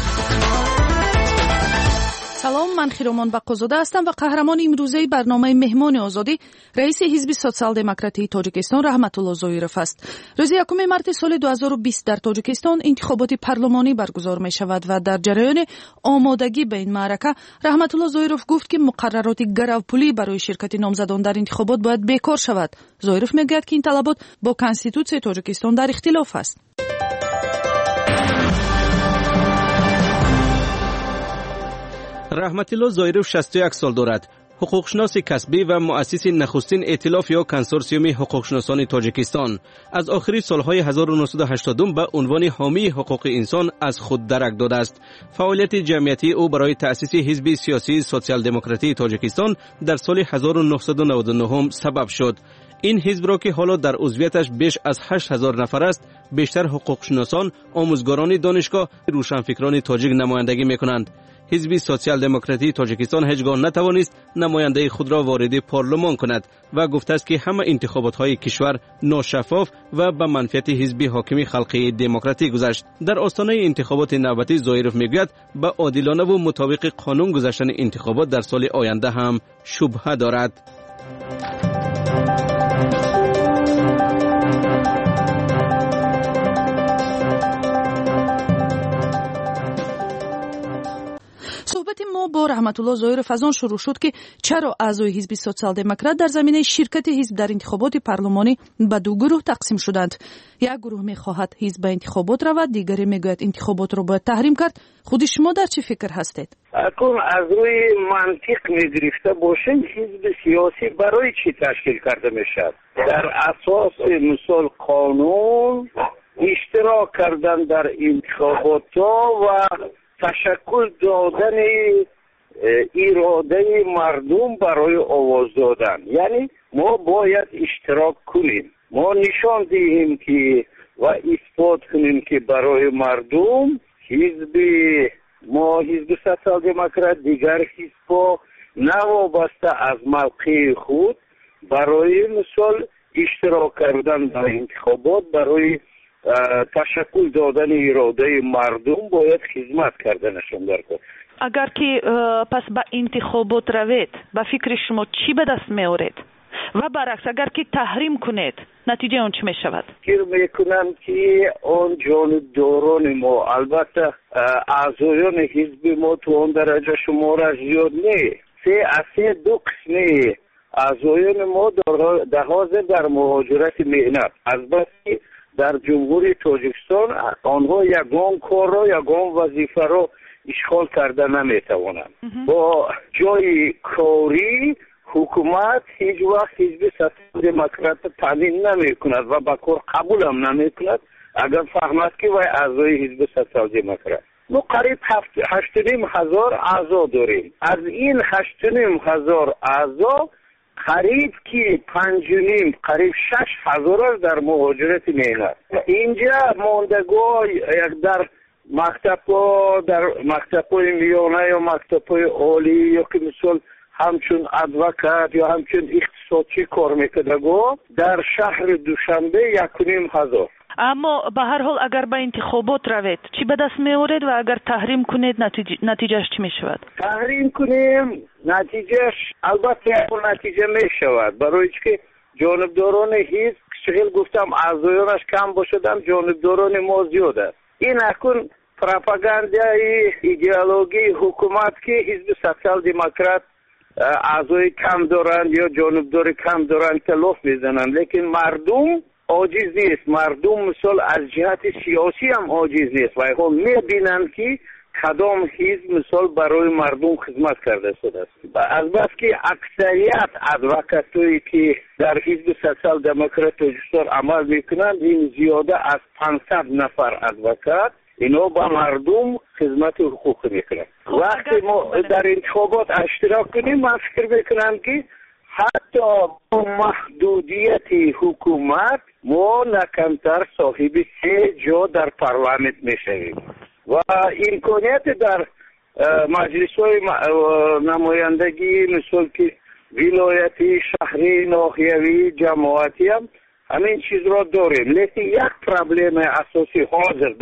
سلام، من خیرومان بقازاده هستم و قهرمان امروزه برنامه مهمان آزادی رئیس حزب سوسیال دموکراتی تاجیکستان رحمت الله زویرف است. روز 1 مارس سال 2020 در تاجیکستان انتخابات پارلمانی برگزار می شود و در جریان آمادگی به این معرکه رحمت الله زویرف گفت که مقررات گروپولی برای شرکت نامزدان در انتخابات باید بیکار شود. زویرف میگوید که این طلبات با کنستیتوسیون تاجیکستان در اختلاف است. رحمت الله زویرف 61 سال دارد. حقوقشناس کسبی و مؤسس نخستین ائتلاف یا کنسورسیوم حقوقشناسان تاجیکستان. از آخری سالهای 1980 به عنوان حامی حقوق انسان از خود درک داده است. فعالیت جمعیتی او برای تأسیس حزب سیاسی سوسیال دموکراتی تاجیکستان در سال 1999 سبب شد. این حزب را که حالا در عضویتش بیش از 8000 نفر است، بیشتر حقوقشناسان، آموزگاران دانشگاه، روشنفکران تاجیک نمایندگی می‌کنند. حزب سوسیال دموکراتی تاجیکستان هیچگاه نتوانست نماینده خود را وارد پارلمان کند و گفته است که همه انتخابات‌های کشور ناشفاف و به منفعت حزب حاکم خلقی دموکراتی گذشت. در آستانه انتخابات نوبتی زویرف میگوید به عادلانه و مطابق قانون گذشتن انتخابات در سال آینده هم شبهه دارد. صحبت ما با رحمت الله زویرف از آن شروع شد که چرا اعضای حزب سوسیال دموکرات در زمینه شرکت حزب در انتخابات پارلمانی به دو گروه تقسیم شدند. یک گروه می‌خواهد حزب به انتخابات رود، دیگری میگوید انتخابات را باید تحریم کرد. خود شما در چه فکر هستید؟ اکنون از روی منطق می‌گرفته باشیم حزب سیاسی برای چی تشکیل کرده میشد؟ در اساس مثال قانون اشتراک کردن در انتخابات و تشکل دادن اراده مردم برای آواز دادن. یعنی ما باید اشتراک کنیم، ما نشان دهیم که و اثبات کنیم که برای مردم حزب ما حزب سوسیال دموکرات دیگر حزب نوابسته از موقع خود برای مثال اشتراک کردن در انتخابات برای تشکل دادن اراده مردم باید خدمت کردنشون در کار. اگر که پس به انتخابات روید به فکر شما چی به دست میارید و برعکس اگر که تحریم کنید نتیجه اون چی میشود؟ فکر میکنم که آن جانبداران ما البته اعضایان حزب ما تو آن درجه شمارش زیاد نیست. سه دو قسمه اعضایان ما در حاضر در مهاجرت مهنت از بس در جمهوری تاجیکستان آنها یگان کار را یگان وظیفه را اشغال کرده نمیتوانند. با جای کاری حکومت هیچ وقت حزب سوسیال دموکرات تامین نمی کند و با کار قبول هم نمی کند اگر فهمد که وای اعضای حزب سوسیال دموکرات. ما قریب 8,500 اعضا داریم. از این 8,500 اعضا قریب که 5,500 قریب 6,000 در مهاجرت مهنت. اینجا ماندگاه در مکتب‌های میانه یا مکتب‌های عالی یا که مثل همچون ادوکات یا همچون اقتصادچی کار میکردگاه در شهر دوشنبه 1,500. اما به هر حال اگر به انتخابات روید چی به دست می‌آورید و اگر تحریم کنید نتیجهش چی می‌شود؟ تحریم کنیم نتیجهش البته نتیجه می‌شود، برای که جانبداران حزب شغل گفتم اعضایانش کم باشدن، جانبداران ما زیاد است. این اکنون پروپاگاندای ایدئولوژی حکومت که حزب سوسیال دموکرات اعضای کم دارند یا جانبدار کم دارند تلاف میزنند، لیکن مردم عاجز نیست. مردم مثال از جهت سیاسی هم عاجز نیست و خب میبینند که کدام حزب مثال برای مردم خدمت کرده شده است. از بس که اکثریت ادوکاتایی که در حزب سوسیال دموکرات تاجیکستان عمل میکنند این زیاده از 500 نفر ادوکات اینا با مردم خدمت حقوق میکنند. وقتی ما در انتخابات اشتراک کنیم من فکر میکنم که حتی با محدودیت حکومت ما نکمتر صاحب 3 جا در پارلمان میشویم و امکانیت در مجلس های نمایندگی مثل که ولایتی، شهری، ناحیوی، جماعتی هم همین چیز را داریم. لیکن یک پرابلم اساسی حاضر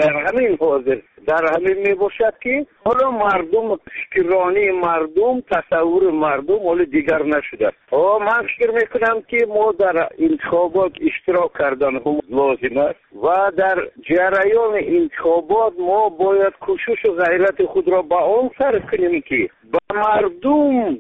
در همین می باشد که حالا مردم فکرانی مردم تصور مردم حالا دیگر نشده. من فکر میکنم که ما در انتخابات اشتراک کردن هم لازم است و در جریان انتخابات ما باید کوشش و غیرت خود را با اون سر کنیم که با مردم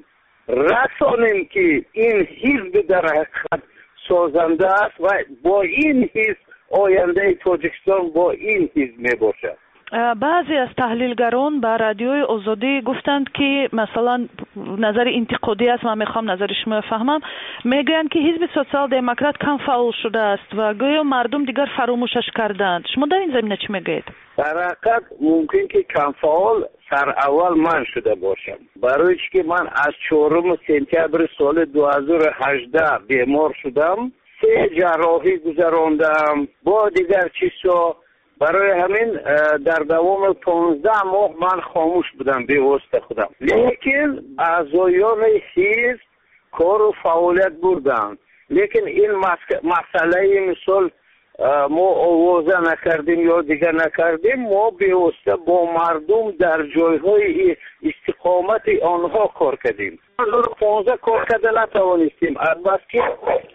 رسانیم که این حزب در حقیقت سازنده است و با این حزب آینده تاجیکستان با این حزب می باشد. بعضی از تحلیلگران به رادیوی آزادی گفتند که مثلا نظر انتقادی است، من میخوام نظر شما بفهمم، میگن که حزب سوسیال دموکرات کم فعال شده است و گویا مردم دیگر فراموشش کردند. شما در این زمینه چی میگید؟ در حقیقت ممکن که کم فعال سر اول من شده باشم، برای که من از 4 سپتامبر سال 2018 بیمار شدم، 3 جراحی گذراندم با دیگر چیزا. برای همین در دوام 15 ماه من خاموش بودم به واسطه خودم، لیکن اعضایان حزب کار و فعالیت بردن. لیکن این مسئله مثال ما آوازه نکردیم یا دیگر نکردیم، ما به واسطه با مردم در جایهای استقامت آنها کار کردیم. 2015 کار کرده نتوانستیم، البته که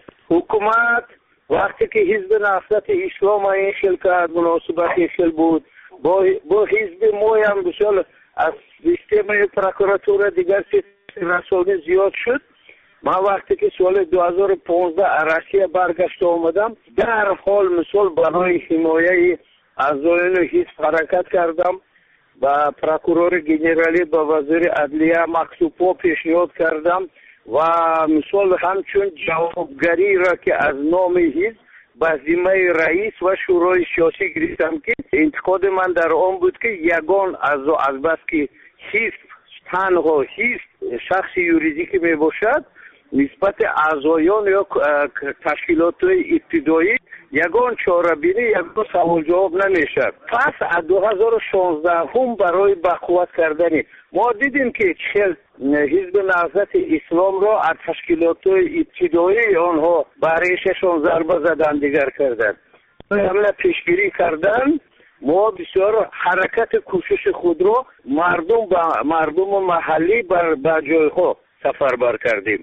حکومت وقتی که حزب نهضت اسلام این خیل کرد مناسبت خیل بود با حزب ما هم بسیار از سیستم پروکراتور دیگر رسانه زیاد شد. من وقتی که سال 2015 روسیه برگشت آمدم در حال مثال برای حمایه اعضایان حزب حرکت کردم و پروکورور گنرالی با وزیر عدلیه مکتوب‌ها پیشنهاد کردم و مثال همچون جوابگری را که از نام حزب به ذمه رئیس و شورای سیاسی گرفتم که انتقاد من در آن بود که یگان از بس که حزب تنها حزب شخص یوریدیکی می باشد نسبت اعضایان یا تشکیلات ابتدایی یگان چاره بینی یگان سوال جواب نمیشد. پس از 2016 هم برای بقوت کردن ما دیدیم که چهل حزب نهضت اسلام را از تشکیلات ابتدایی آنها برایششان ضربه زدن دیگر کردن، همه پیشگیری کردن. ما بسیار حرکت کوشش خود را مردم محلی بر جایها سفربر کردیم.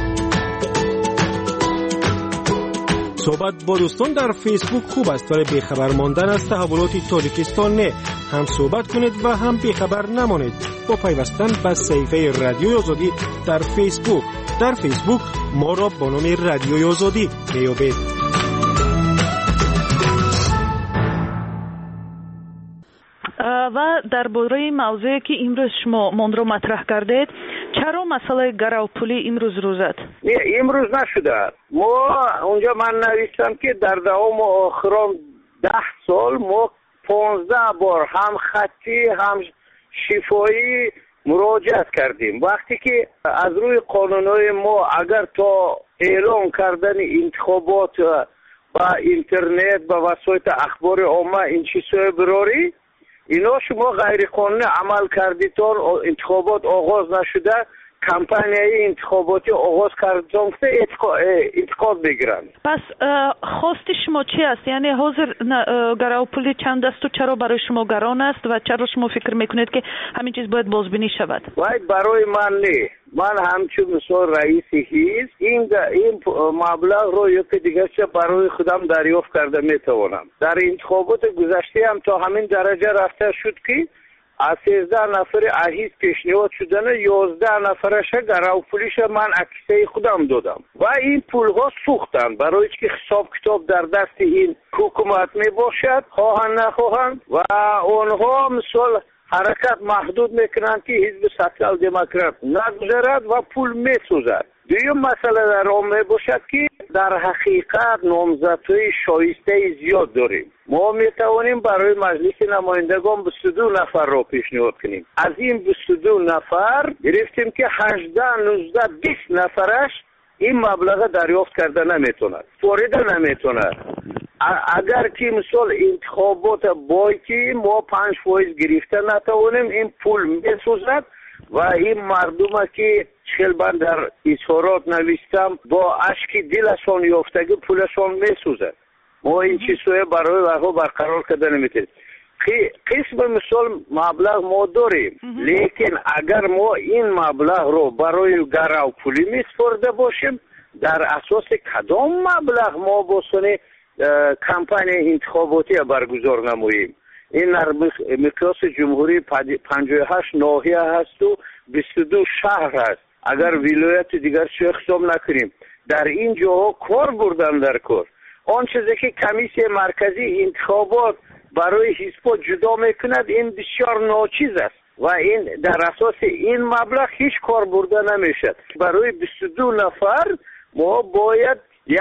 صحبت با دوستان در فیسبوک خوب است، ولی بیخبر ماندن از تحولات تاجیکستان نه. هم صحبت کنید و هم بیخبر نمانید با پیوستن به صفحه رادیوی آزادی در فیسبوک. در فیسبوک ما را با نام رادیوی آزادی میابید. و درباره موضوعی که امروز شما من رو مطرح کردید، چرا مسئله گروپولی امروز روزد؟ امروز نشده. ما اونجا من نوشتم که در دوام آخران 10 سال ما 15 بار هم خطی هم شفایی مراجعت کردیم. وقتی که از روی قانونهای ما اگر تا اعلام کردن انتخابات با اینترنت با وسایل اخبار عامه این چیزهای براری، اینا شما غیر قانونی عمل کردیتان انتخابات آغاز نشده کمپانیای انتخاباتی آغاز کردن که اعتقاد بگیرن. پس خواست شما چی است؟ یعنی حاضر گراوپولی چند است و چرا برای شما گران است و چرا شما فکر میکنید که همین چیز باید بازبینی شود؟ باید برای من نه. من همچون مثال رئیس حزب این مبلغ رو یکی دیگه برای خودم دریافت کرده میتوانم. در انتخابات گذشته هم تا همین درجه رفته شد که از 13 نفر اهیز پیشنهاد شدن 11 نفرش گراوپولیش من عکسه خودم دادم و این پولها سوختن برای که حساب کتاب در دست این حکومت می باشد خواهن نخواهن و اونها مثال حرکت محدود میکنند که حزب سوسیال دموکرات نگذرد و پول میسوزد. دویم مسئله در آن می باشد که در حقیقت نامزدهای شایسته زیاد داریم. ما می توانیم برای مجلس نمایندگان 22 نفر را پیشنهاد کنیم. از این 22 نفر گرفتیم که 18 19 20 نفرش این مبلغ دریافت کرده نمیتوند، فوریده نمیتوند. اگر که مثال انتخابات بایکی ما 5% گرفته نتوانیم این پول میسوزد و این مردم که من در اظهارات نوشتم با اشک دلشان یافتگی پولشان میسوزد. ما این چیزهای برای وقت برقرار کرده نمیتونیم. قسم مثال مبلغ ما داریم لیکن اگر ما این مبلغ رو برای گراوپولی میسپرده باشیم در اساس کدام مبلغ ما بسونه کمپانی انتخاباتی برگزار نماییم؟ این در مقیاس جمهوری 58 ناحیه هست و 22 شهر هست. اگر ولایت دیگر چه حساب نکنیم در این جاها کار بردن در کار. آن چیزی که کمیسیون مرکزی انتخابات برای حزب‌ها جدا میکند این بسیار ناچیز است و این در اساس این مبلغ هیچ کار برده نمیشد. برای 22 نفر ما باید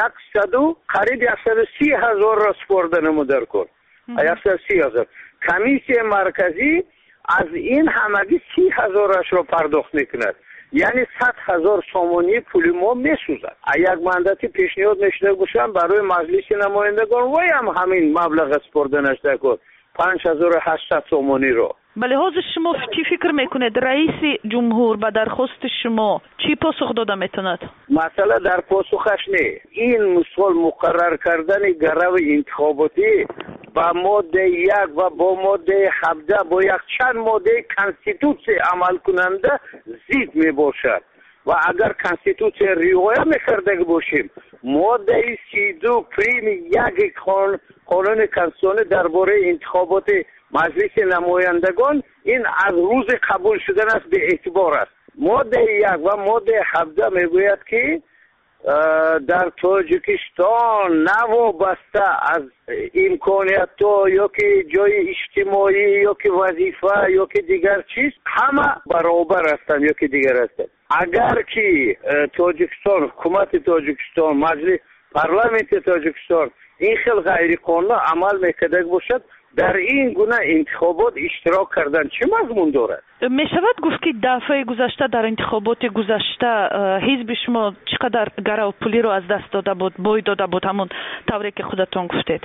قریب 130,000 را سپرده نمو در کار. 130,000 کمیسیون مرکزی از این همگی 30,000 را پرداخت میکند، یعنی 100,000 سامانی پول ما میسوزد. یک مندتی پیشنهاد نشده باشم برای مجلس نمایندگان و هم همین مبلغ سپرده نشده کن 5,800 سامانی را. بله حاضر شما چی فکر میکنید رئیس جمهور به درخواست شما چی پاسخ داده میتوند؟ مسئله در پاسخش نه. این مثال مقرر کردن گرو انتخاباتی با ماده 1 و با ماده 17 با یک چند ماده کنستیتوسی عمل کننده زید می باشد و اگر کنستیتوسی رعایت میکرده باشیم ماده 32 پریم یک قانون کنستیتوشنی درباره انتخابات مجلس نمایندگان این از روز قبول شدن است به اعتبار است. ماده 1 و ماده 17 میگوید که در تاجیکستان نوابسته از امکانیت یا که جای اجتماعی یا که وظیفه یا که دیگر چیز همه برابر هستند یا که دیگر هستند. اگر که تاجیکستان حکومت تاجیکستان مجلس پارلمانت تاجیکستان این خیلی غیر قانونی عمل میکرده باشد در این گونه انتخابات اشتراک کردن چه مضمون دارد؟ می شود گفت که دفعه گذشته در انتخابات گذشته حزب شما چقدر گراوپولی رو از دست داده بود، بوی داده بود همون طوری که خودتون گفتید؟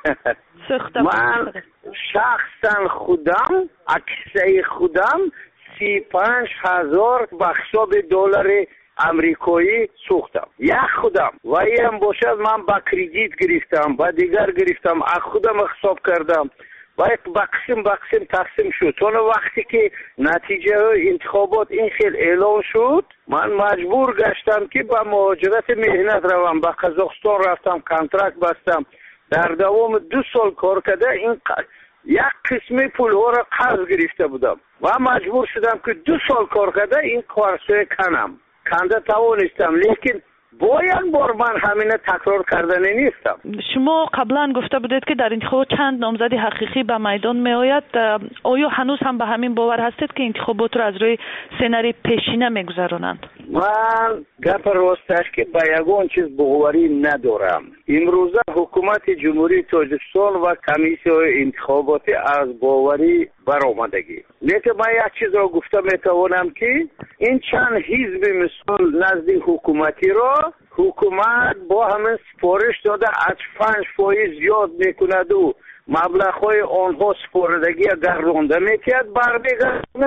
من شخصا خودم عکسه خودم 35,000 به حساب دلار امریکایی سوختم یک خودم و این باشد من با کردیت گرفتم با دیگر گرفتم از خودم حساب کردم و با قسم تقسیم شد. تا وقتی که نتیجه انتخابات این خیلی اعلان شد من مجبور گشتم که با مهاجرت مهنت روم با قزاقستان رفتم کنترکت بستم در دوام 2 سال کار کرده این یک قسم پول ها را قرض گرفته بودم و مجبور شدم که 2 سال کار کرده این قرض کنم کنده توانستم لیکن باید بار من همینه تکرار کردنی نیستم. شما قبلا گفته بودید که در انتخابات چند نامزد حقیقی به میدان می آید. آیا هنوز هم به همین باور هستید که انتخابات را از روی سناریوی پیشینه میگذرانند؟ من گپ راستش که به یگان چیز باوری ندارم. امروزه حکومت جمهوری تاجیکستان و کمیسیون انتخاباتی از باوری برآمدگی. لیکن من یک چیز را گفته میتوانم که این چند حزب مثل نزد حکومتی را حکومت با همین سپارش داده از 5% زیاد میکند و مبلغ های آنها سپردگی گردانده میتید برمیگردند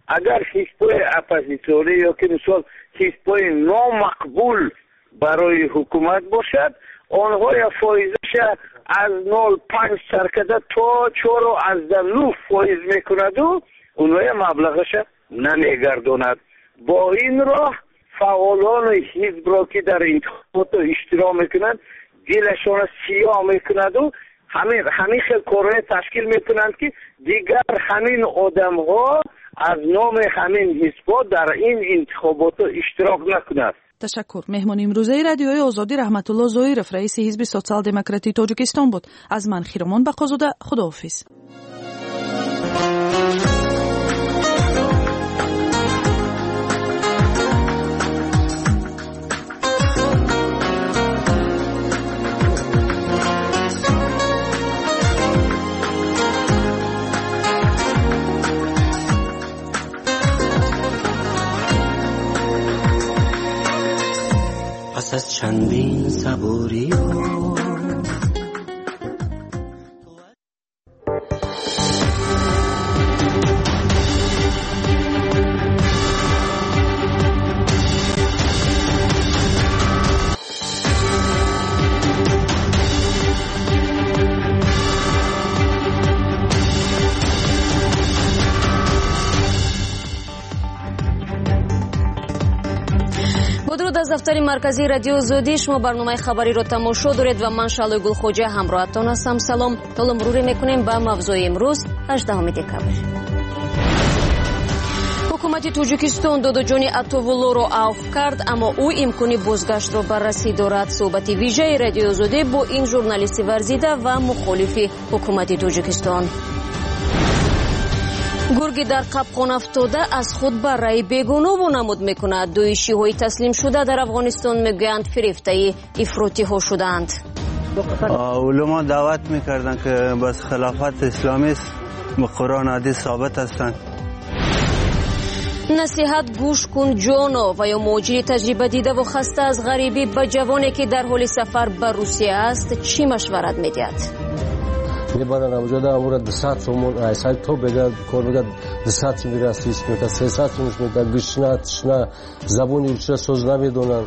اگر حزب‌های اپوزیسیونی یا که مثال حزب‌های نامقبول برای حکومت باشد، آنها فایزش از 0.5% تا 4.9 فایز میکند و اونها مبلغش نمیگرداند. با این راه فعالان حزب را که در انتخابات اشتراک میکنند دلشان سیاه میکند و همین خیلی کارهای تشکیل میکنند که دیگر همین آدم ها از نام همین حزب‌ها در این انتخابات اشتراک نکنند. تشکر. مهمان امروزه رادیوی آزادی رحمت الله زویرف رئیس حزب سوسیال دموکراتی تاجیکستان بود. از من خیرمان بقازاده، خداحافظ. پس از چندین صبوری از دفتر مرکزی رادیو آزادی شما برنامه خبری را تماشا دارید و من شعله گلخوجه همراهتان هستم. سلام. حالا مرور میکنیم به موضوع امروز 18 دکبر. حکومت تاجیکستان داداجان عطاالله را عفو کرد، اما او امکان بازگشت را بررسی دارد. صحبت ویژه رادیو آزادی با این ژورنالیست ورزیده و مخالف حکومت تاجیکستان. گرگی در قبقان افتاده از خود برای بیگانه وانمود میکند. دویشی های تسلیم شده در افغانستان میگویند فریفته افراطی ها شدند. علما دعوت میکردن که بس خلافت اسلامی است، قرآن حدیث ثابت هستند. نصیحت گوش کن جانا و یا مهاجر تجربه دیده و خسته از غریبی به جوانی که در حال سفر به روسیه است چی مشورت میدهد؟ میبرن اوجاده امور 200 سومون ایسای تو بگرد کار بگرد 200 میرسیش میتا 300 سومش میتا گشنه تشنه زبونی چرا سوز نمیدونن.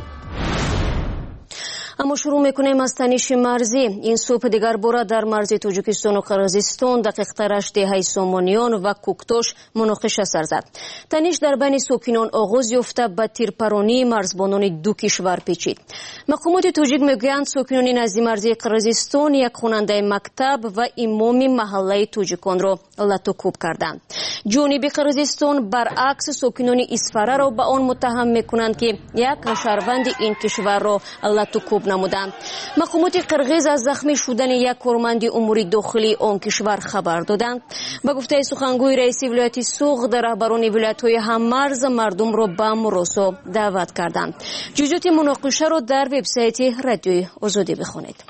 اما شروع میکنیم از تنش مرزی. این صبح دیگر بار در مرز تاجیکستان و قرقیزستان دقیق‌ترش دهه سامانیان و کوکتوش مناقشه سر زد. تنش در بین ساکنان آغاز یافته به تیرپرانی مرزبانان دو کشور پیچید. مقامات تاجیک میگویند ساکنان نزدیک مرزی قرقیزستان یک خواننده مکتب و امام محله تاجیکان را لطوکوب کردند. جنوب قرقیزستان برعکس ساکنان اسفره را به آن متهم میکنند که یک شهروند این کشور را لطوکوب نمودند. مقامات قرقیز از زخمی شدن یک کارمند امور داخلی آن کشور خبر دادند. به گفته سخنگوی رئیس ولایت سوغ، در رهبران ولایت‌های هممرز مردم را به مراسم دعوت کردند. جزئیات مناقشه را در وبسایت رادیوی آزادی بخوانید.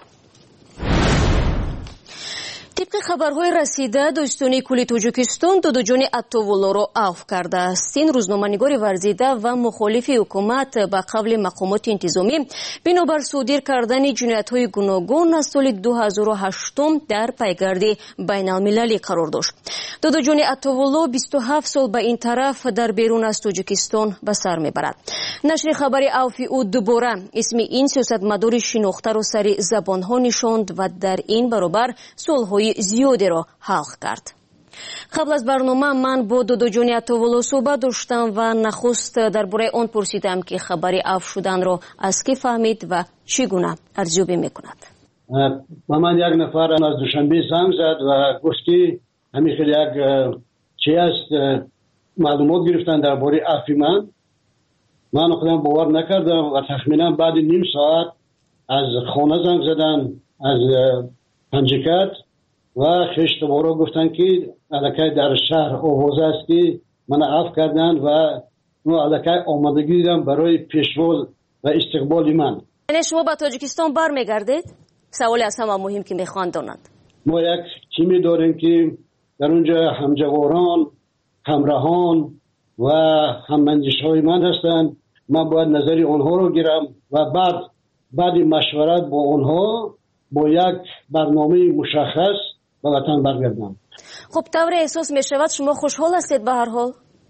طبق خبرهای رسیده داستانی کلی تاجیکستان داداجان عطاالله را عفو کرده است. این روزنامه‌نگار ورزیده و مخالف حکومت به قول مقامات انتظامی بنابر صادر کردن جنایت‌های گوناگون از سال 2008 در پیگرد بین‌المللی قرار داشت. داداجان عطاالله 27 سال به این طرف در بیرون از تاجیکستان به سر میبرد. نشر خبر عفو او دوباره اسم این سیاستمدار شناخته را سر زبان‌ها نشاند و در این برابر سوال‌های زیادی را حل کرد. قبل از برنامه من با داداجان عطاالله صحبت داشتم و نخست درباره آن پرسیدم که خبر عفو شدن را از کی فهمید و چگونه ارزیابی میکند. من یک نفر از دوشنبه زنگ زد و گفت که همین خیلی یک چی است معلومات گرفتن درباره عفو من خودم باور نکردم و تخمینا بعد نیم ساعت از خانه زنگ زدن از پنجکت و خشت بارا گفتن که الکی در شهر آوازه است که من عفو کردن و الکی آمادگی دیدم برای پیشرو و استقبال من. یعنی شما به تاجیکستان برمیگردید؟ سوالی از همه مهم که میخوان دانند. ما یک تیمی داریم که در اونجا همجواران، همراهان و هماندیش های من هستند. من باید نظری آنها رو گیرم و بعد مشورت با آنها با یک برنامه مشخص به وطن برگردم. خب طور احساس می شود شما خوشحال هستید به هر حال؟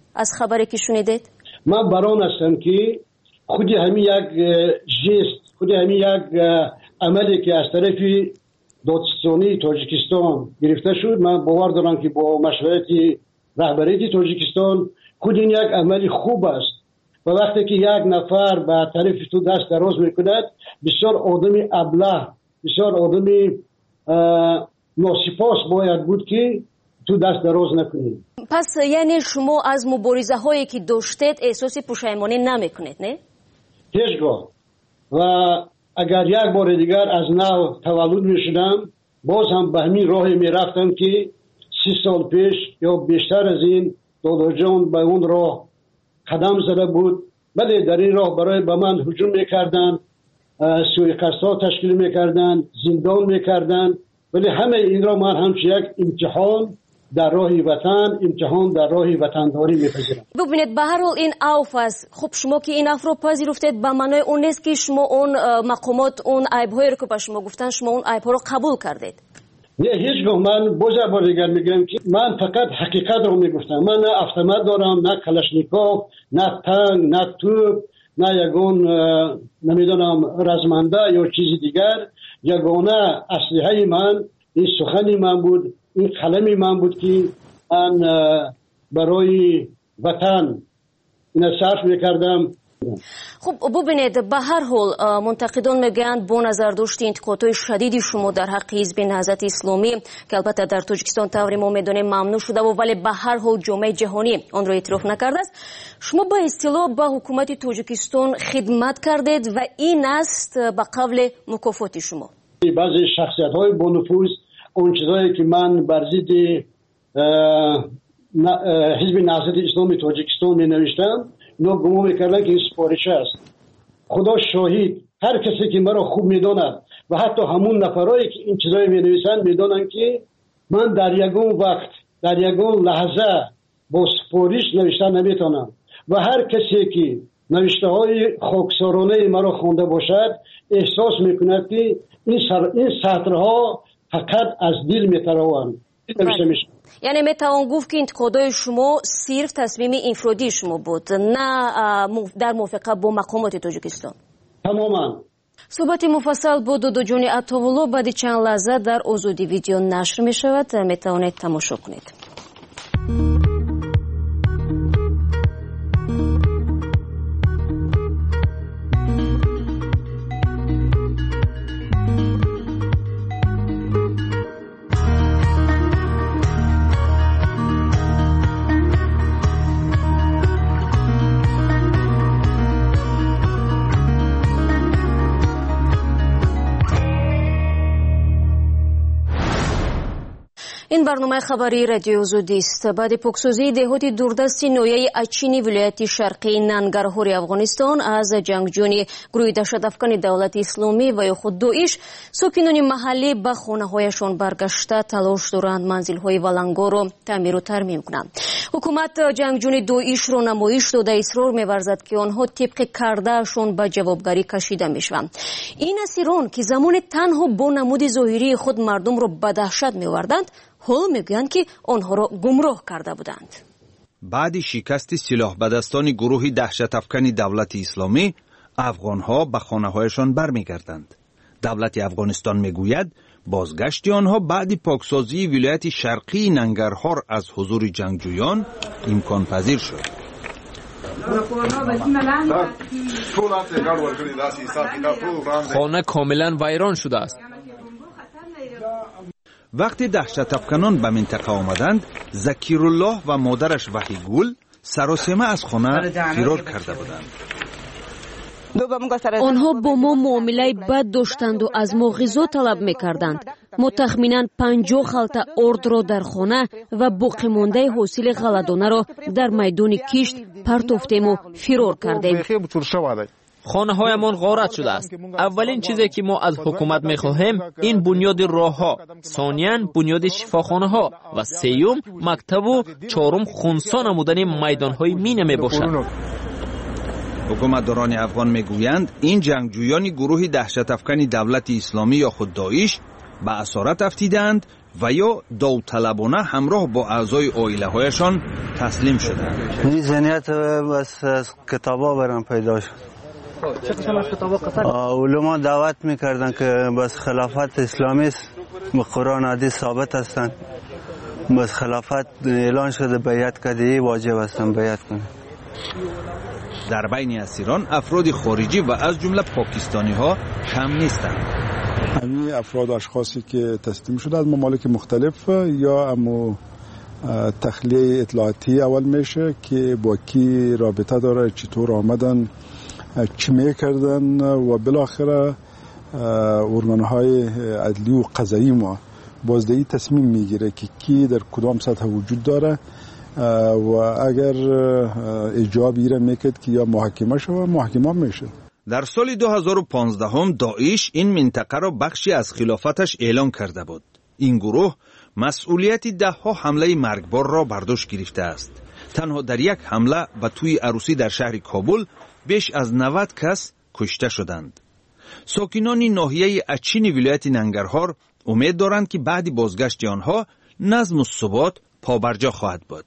از خبری که شنیدید؟ من بران هستم که خودی همین یک جست، خودی همین یک عملی که از طرف دادستانی تاجیکستان گرفته شد، من باور دارم که با مشورت رهبری تاجیکستان خود این یک عملی خوب است و وقتی که یک نفر به طرف تو دست دراز میکند بسیار آدم ابله، بسیار آدم ناسپاس باید بود که تو دست دراز نکنید. پس یعنی شما از مبارزه هایی که داشتید احساس پشیمانی نمیکنید، نه؟ هیچگاه. و اگر یک بار دیگر از نو تولد میشدم باز هم به همین راهی میرفتم که 30 سال پیش یا بیشتر از این دادا جان به اون راه قدم زده بود. ولی در این راه برای به من هجوم میکردن، سوءقصدها تشکیل میکردن، زندان میکردن، ولی همه این را من همچه یک امتحان در راه وطن، امتحان در راه وطنداری میپذیرم. ببینید به هر حال این عفو است. خب شما که این عفو رو پذیرفتید به معنای اون نیست که شما اون مقامات اون عیب‌هایی رو که به شما گفتن شما اون عیب‌ها رو قبول کردید. نه هیچگاه. من باز بار دیگر میگم که من فقط حقیقت رو میگفتم. من نه автомат دارم، نه کلاشنیکوف، نه تانک، نه توپ، نه یگون نمیدونم رزمنده یا چیزی دیگر. یگانه اسلحه من این سخنی من بود، این قلمی من بود که من برای وطن این صرف میکردم. خب ببینید به هر حال منتقدان میگن با نظر داشت انتقادهای شدیدی شما در حق حزب نهضت اسلامی که البته در تاجیکستان طوری ما میدونیم ممنوع شده و ولی به هر حال جامعه جهانی آن را اعتراف نکرده است، شما به اصطلاح به حکومت تاجیکستان خدمت کردید و این است به قبل مکافات شما. بعضی شخصیت های با نفوذ اون چیزایی که من بر ضد حزب نهضت اسلامی تاجیکستان می نوشتم اینا گمان میکردن که این سفارش است. خدا شاهد هر کسی که مرا خوب میداند و حتی همون نفرایی که این چیزایی می نویسند میدانند که من در یگون وقت در یگون لحظه با سفارش نوشتن نمیتونم و هر کسی که نوشته های خاکسارانه مرا خونده باشد احساس میکند که این سطرها فقط از دل میتراوند. یعنی میتوان گفت که انتقادهای شما صرف تصمیم انفرادی شما بود، نه در موافقت با مقامات تاجیکستان؟ تماما. صحبت مفصل با دادا جان عطاالله بعد چند لحظه در آزادی ویدیو نشر می شود، میتوانید تماشا کنید. این برنامه خبری رادیو آزادی است. بعد پاکسازی دهات دوردست نویه اچینی ولایت شرقی ننگرهار افغانستان از جنگجویان گروه دهشت‌افکن دولت اسلامی و یا خود داعش، ساکنان محلی به خانه‌هایشان برگشته تلاش دارند منزل‌های ولنگار را تعمیر و ترمیم کنند. حکومت جنگجویان داعش را نمایش داده اصرار می‌ورزد که آنها طبق کرده‌شان به جوابگری کشیده می‌شوند. این اسیران که زمان تنها با نمود ظاهری خود مردم را به دهشت می‌آوردند، حالا میگویند که آنها را گمراه کرده بودند. بعد شکست سلاح به دستان گروه دهشت افکن دولت اسلامی، افغانها به خانه‌هایشان برمیگردند. دولت افغانستان میگوید بازگشت آنها بعد پاکسازی ولایت شرقی ننگرهار از حضور جنگجویان امکان پذیر شد. خانه کاملا ویران شده است. وقتی دهشت افکنان به منطقه آمدند، ذکیرالله و مادرش وحیگل سراسیمه از خانه فرار کرده بودند. آنها با ما معامله بد داشتند و از ما غذا طلب میکردند. ما تخمینا 50 خلطه آرد را در خانه و باقی مانده حاصل غله‌دانه را در میدان کشت پرتافتیم و فرار کردیم. خانه هایمان غارت شده است. اولین چیزی که ما از حکومت میخواهیم این بنیاد راه ها، ثانیاً بنیاد شفاخانه ها و سیوم مکتب و چهارم خنثی نمودن میدان های مینه می باشد. حکومتداران افغان میگویند این جنگجویان گروه دهشت افکن دولت اسلامی یا خود داعش به اسارت افتیدند و یا داوطلبانه همراه با اعضای عائله‌هایشان تسلیم شدند. این ذهنیت بس از کتابا برام پیدا شد. چه قسم از کتابا قصد؟ علما دعوت میکردن که بس خلافت اسلامی است، قرآن حدیث ثابت هستند، بس خلافت اعلان شده بیعت کرده، واجب هستن بیعت کنه. در بین اسیران افراد خارجی و از جمله پاکستانی ها کم نیستند. همین افراد و اشخاصی که تسلیم شده از ممالک مختلف یا امو تخلیه اطلاعاتی اول میشه که با کی رابطه داره، چطور آمدن، چی میکردن و بالاخره ارگانهای عدلی و قضایی ما بازدهی تصمیم میگیره که کی در کدام سطح وجود داره و اگر ایجابی را میکرد که یا محاکمه شود محاکمه میشه. در سال 2015 هم داعش این منطقه را بخشی از خلافتش اعلان کرده بود. این گروه مسئولیت دهها حمله مرگبار را بر دوش گرفته است. تنها در یک حمله به توی عروسی در شهر کابل بیش از 90 کس کشته شدند. ساکنان ناحیه اچین ولایت ننگرهار امید دارند که بعد بازگشت آنها نظم و ثبات پابرجا خواهد بود.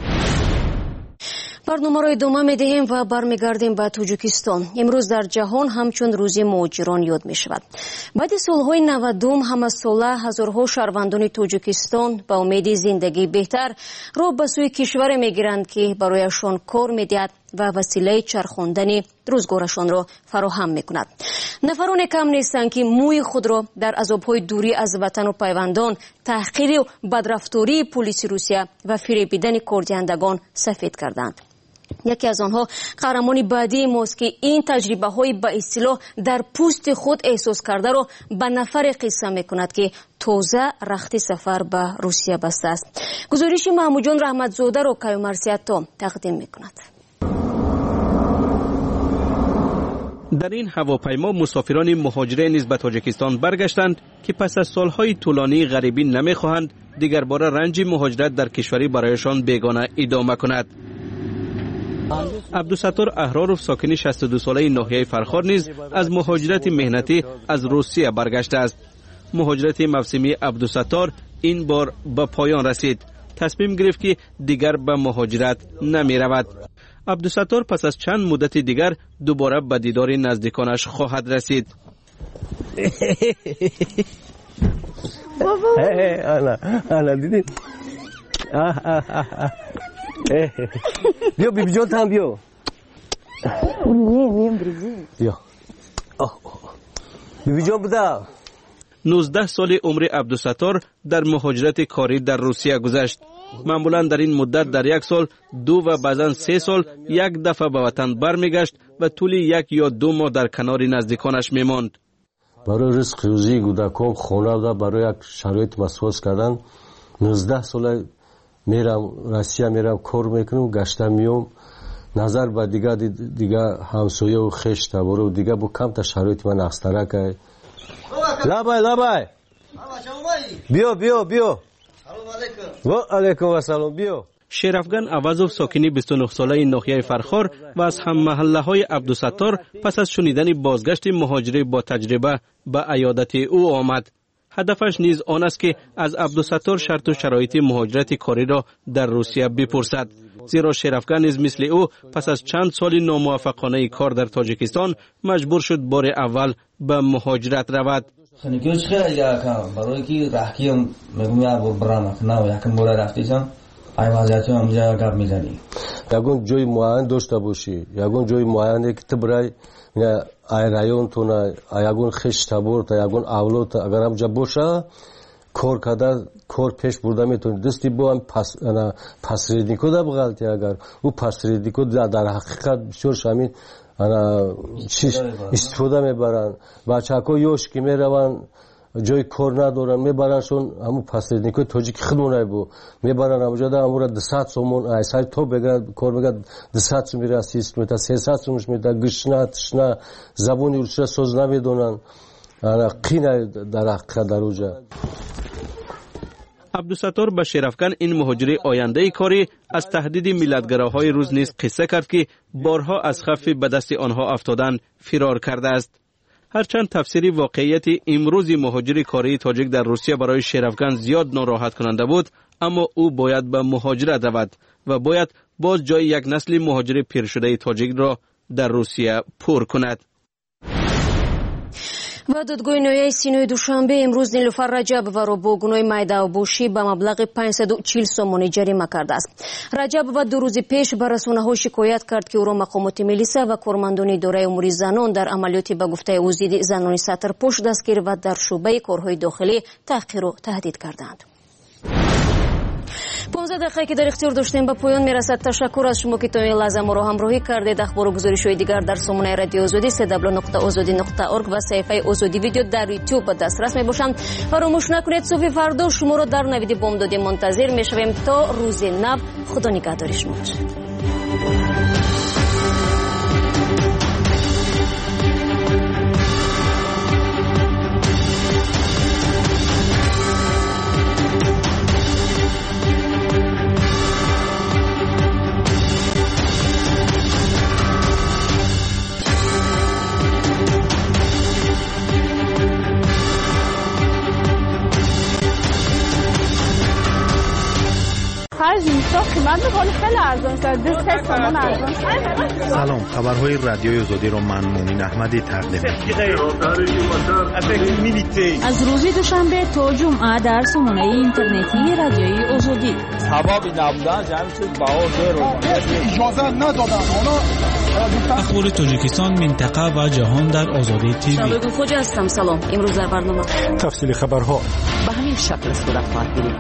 برنامه را ادامه می‌دهیم و برمیگردیم به تاجیکستان. امروز در جهان همچون روز مهاجران یاد می‌شود. بعد سالهای 90 همه‌ساله هزارها شهروندان تاجیکستان با امید زندگی بهتر رو به سوی کشور می‌گیرند که برایشان کار می‌دهد و وسیله چرخاندن روزگارشان را فراهم می‌کند. نفران کم نیستند که موی خود را در عذاب‌های دوری از وطن و پیوندان، تحقیر و بدرفتاری پلیس روسیه و فریبیدن کاردهندگان سفید کردند. یکی از آنها قهرمان بعدی ماست که این تجربه های با اصطلاح در پوست خود احساس کرده را به نفر قصه میکند که تازه رخت سفر به روسیه بسته است. گزارش محمود جان رحمتزاده را کیومرسیتا تقدیم میکند. در این هواپیما مسافران مهاجرین نیز به تاجیکستان برگشتند که پس از سالهای طولانی غریبی نمیخواهند دیگر بار رنج مهاجرت در کشوری برایشان بیگانه ادامه کند. عبدالستار احراروف ساکن 62 ساله ناحیه فرخار نیز از مهاجرت مهنتی از روسیه برگشته است. مهاجرت موسمی عبدالستار این بار به پایان رسید. تصمیم گرفت که دیگر به مهاجرت نمی رود. عبدالستار پس از چند مدت دیگر دوباره به دیدار نزدیکانش خواهد رسید. انا دیدی؟ بیا بیبی جان هم بیا. بیا بیبی جان بده. 19 سال عمر عبدالستار در مهاجرت کاری در روسیه گذشت. معمولا در این مدت در یک سال 2 و بعضا 3 سال یک دفعه به وطن برمیگشت و طول 1 یا 2 ماه در کنار نزدیکانش میماند. برای رزق روزی کودکان خانه و برای یک شرایط مسواس کردن 19 سال میرم روسیه میرم کار میکنم گشته میام نظر به دیگه همسایه و خشت و دیگه با کم تا شرایط من اخستره که لبای بیا و علیکم و سلام بیا. شیرافگان عوضوف ساکنی 29 ساله ناحیه فرخار و از هم محله های عبدالستار پس از شنیدن بازگشت مهاجری با تجربه به عیادت او آمد. هدفش نیز آن است که از عبدالستار شرط و شرایط مهاجرت کاری را در روسیه بپرسد. زیرا شیرافگان نیز مثل او پس از چند سال ناموفقانه کار در تاجیکستان مجبور شد بار اول به مهاجرت رود. برای که رحکیم میگم برام نه یکم بار رفتیشم ایوازاتی همجا گپ میزنی یگون جای معین داشته باشی یگون جای معینی که تو برای ای رایون تو نه یگون خش تبور تا یگون اولو اگر همجا باشه کار کرده کار پیش برده میتونی دستی با هم پسریدیکو دا بغلتی اگر او پسریدیکو در حقیقت بسیار شامین استفاده میبرن بچه ها یوش که میرون جای کار ندارن میبرنشون همون پسریدیکو تاجیک خدمونه بو میبرن همونجا دا همون را 200 سومون ایسای تو بگرد کار بگرد 200 سوم میره 300 میده 300 سومش میده گشنه تشنه زبونی روشه سوز نمیدونن قینه در حقیقت در اوجا. عبدالستار به شیرافگان این مهاجری آینده کاری از تهدید ملتگراهای روز نیز قصه کرد که بارها از خف به دست آنها افتادن فرار کرده است. هرچند تفسیر واقعیت امروز مهاجر کاری تاجیک در روسیه برای شیرافگن زیاد ناراحت کننده بود، اما او باید به مهاجرت رود و باید باز جای یک نسل مهاجر پیر شده تاجیک را در روسیه پر کند. و دادگاه نهایی سینای دوشنبه امروز نیلوفر رجبова با گناه میده‌باشی به مبلغ 540 سومانی جریمه کرده است. رجبова 2 روز پیش به رسانه‌ها شکایت کرد که او را مقامات ملیسا و کارمندان اداره امور زنان در عملیاتی به گفته او ضد زنان سطرپوش دستگیر و در شعبه کارهای داخلی تحقیر و تهدید کردند. 15 دقیقه که در اختیار داشتیم به پایان میرسد. تشکر از شما که تا این لحظه ما را همراهی کردید. اخبار و گزارش‌های دیگر در سامانه رادیو آزادی www.azadi.org و صفحه آزادی ویدیو در یوتیوب به دسترس میباشند. فراموش نکنید صبح فردا شما را در نوید بامدادی منتظر میشویم. تا روز نو، خدا نگهدار شما. سلام، خبرهای رادیوی آزادی را من مومن احمدی تقدیم می‌کنم. از روز دوشنبه تا جمعه در سامانه اینترنتی رادیوی آزادی. سبب نبودن جمعیت باور اجازه ندادن. اخبار تاجیکستان، منطقه و جهان در آزادی تیوی. شبگون خوجه هستم. سلام. امروز در برنامه تفصیل خبرها به همین شکل صورت خواهد گرفت.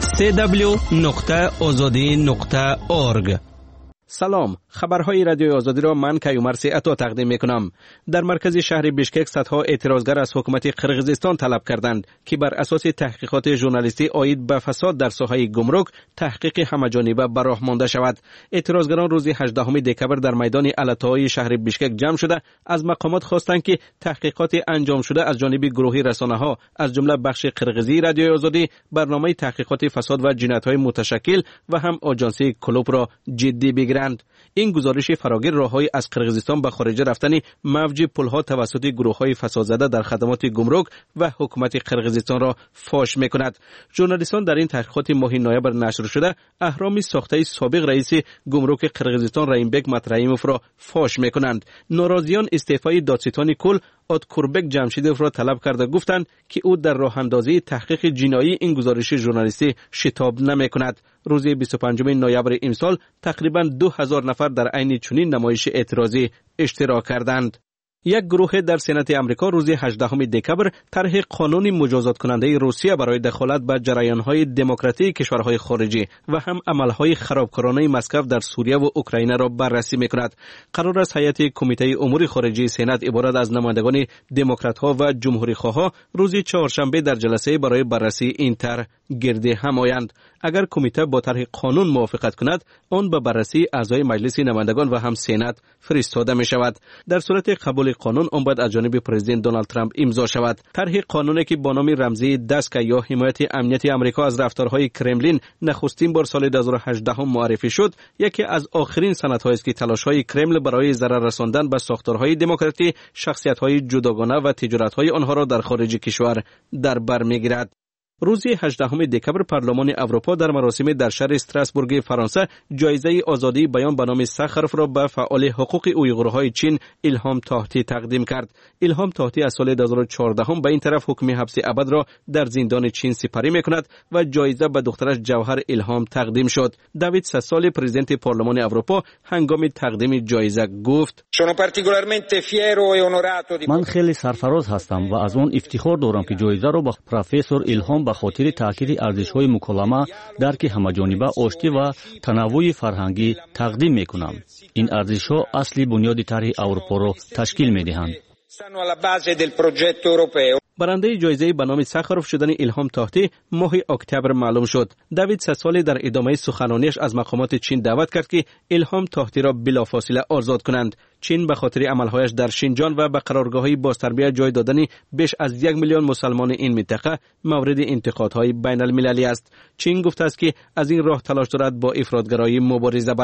www.azadi.org. سلام، خبرهای رادیوی آزادی را من کیومر سیعتا تقدیم میکنم. در مرکز شهر بیشکک صدها اعتراضگر از حکومت قرقیزستان طلب کردند که بر اساس تحقیقات ژورنالیستی عاید به فساد در ساحه گمرک تحقیق همه‌جانبه به راه مانده شود. اعتراضگران روز 18 دکبر در میدان علطه‌های شهر بیشکک جمع شده از مقامات خواستند که تحقیقات انجام شده از جانب گروهی رسانه‌ها از جمله بخش قرقیزی رادیوی آزادی، برنامه تحقیقات فساد و جنایت‌های متشکل و هم آژانسی کلوب را جدی بگیرند. این گزارش فراگیر راه‌های از قرقیزستان به خارج رفتن موج پل‌ها توسط گروه‌های فسادزده در خدمات گمرک و حکومت قرقیزستان را فاش می‌کند. ژورنالیستان در این تحقیقات ماه نوامبر نشر شده اهرامی ساخته سابق رئیس گمرک قرقیزستان رحیمبک مطرحیموف را فاش می‌کنند. ناراضیان استعفای دادستان کل آتکوربک جمشیدوف را طلب کرده گفتند که او در راه اندازی تحقیق جنایی این گزارش ژورنالیستی شتاب نمی‌کند. روز 25 نوامبر امسال تقریباً 2000 نفر در عین چنین نمایش اعتراضی اشتراک کردند. یک گروه در سنات امریکا روز 18 دکبر طرح قانون مجازات کننده روسیه برای دخالت به جریان‌های دموکراتیک کشورهای خارجی و هم عمل‌های خرابکارانه مسکو در سوریه و اوکراین را بررسی می‌کند. قرار است هیئت کمیته امور خارجه سنات عبارت از نمایندگان دموکرات‌ها و جمهوری‌خواها روز چهارشنبه در جلسه برای بررسی این طرح گرد هم آیند. اگر کمیته با طرح قانون موافقت کند، آن به بررسی اعضای مجلس نمایندگان و هم سنات فرستاده می شود. در صورت قبول قانون، آن باید از جانب پرزیدنت دونالد ترامپ امضا شود. طرح قانونی که با نام رمزی دسک یا حمایت امنیتی آمریکا از رفتارهای کرملین نخستین بار سال 2018 معرفی شد، یکی از آخرین سندهایی است که تلاش‌های کرمل برای ضرر رساندن به ساختارهای دموکراتی، شخصیت‌های جداگانه و تجارت‌های آنها را در خارج کشور در بر می‌گیرد. روز 18 دکبر پارلمان اروپا در مراسم در شهر استراسبورگ فرانسه جایزه آزادی بیان به نام ساخاروف را به فعال حقوق اویغورهای چین ایلهام طاهطی تقدیم کرد. ایلهام طاهطی از سال 2014 به این طرف حکم حبس ابد را در زندان چین سپری می‌کند و جایزه به دخترش جوهر ایلهام تقدیم شد. دیوید ساسولی پرزیدنت پارلمان اروپا هنگام تقدیم جایزه گفت: من خیلی سرفراز هستم و از آن افتخار دارم که جایزه را به پروفسور ایلهام به خاطر تاکید ارزش‌های مکالمه، درک همه‌جانبه، آشتی و تنوع فرهنگی تقدیم می‌کنم. این ارزش‌ها اصلی بنیاد طرح اروپا را تشکیل می‌دهند. برنده جایزه به نام ساخاروف شدن ایلهام طاهطی ماه اکتبر معلوم شد. دیوید ساسولی در ادامه سخنرانیش از مقامات چین دعوت کرد که ایلهام طاهطی را بلافاصله آزاد کنند. چین به خاطر عملهایش در شینجان و به قرارگاه‌های بازتربیت جای دادن بیش از 1 میلیون مسلمان این منطقه مورد انتقادهای بین المللی است. چین گفته است که از این راه تلاش دارد با افراطگرایی مبارزه برد.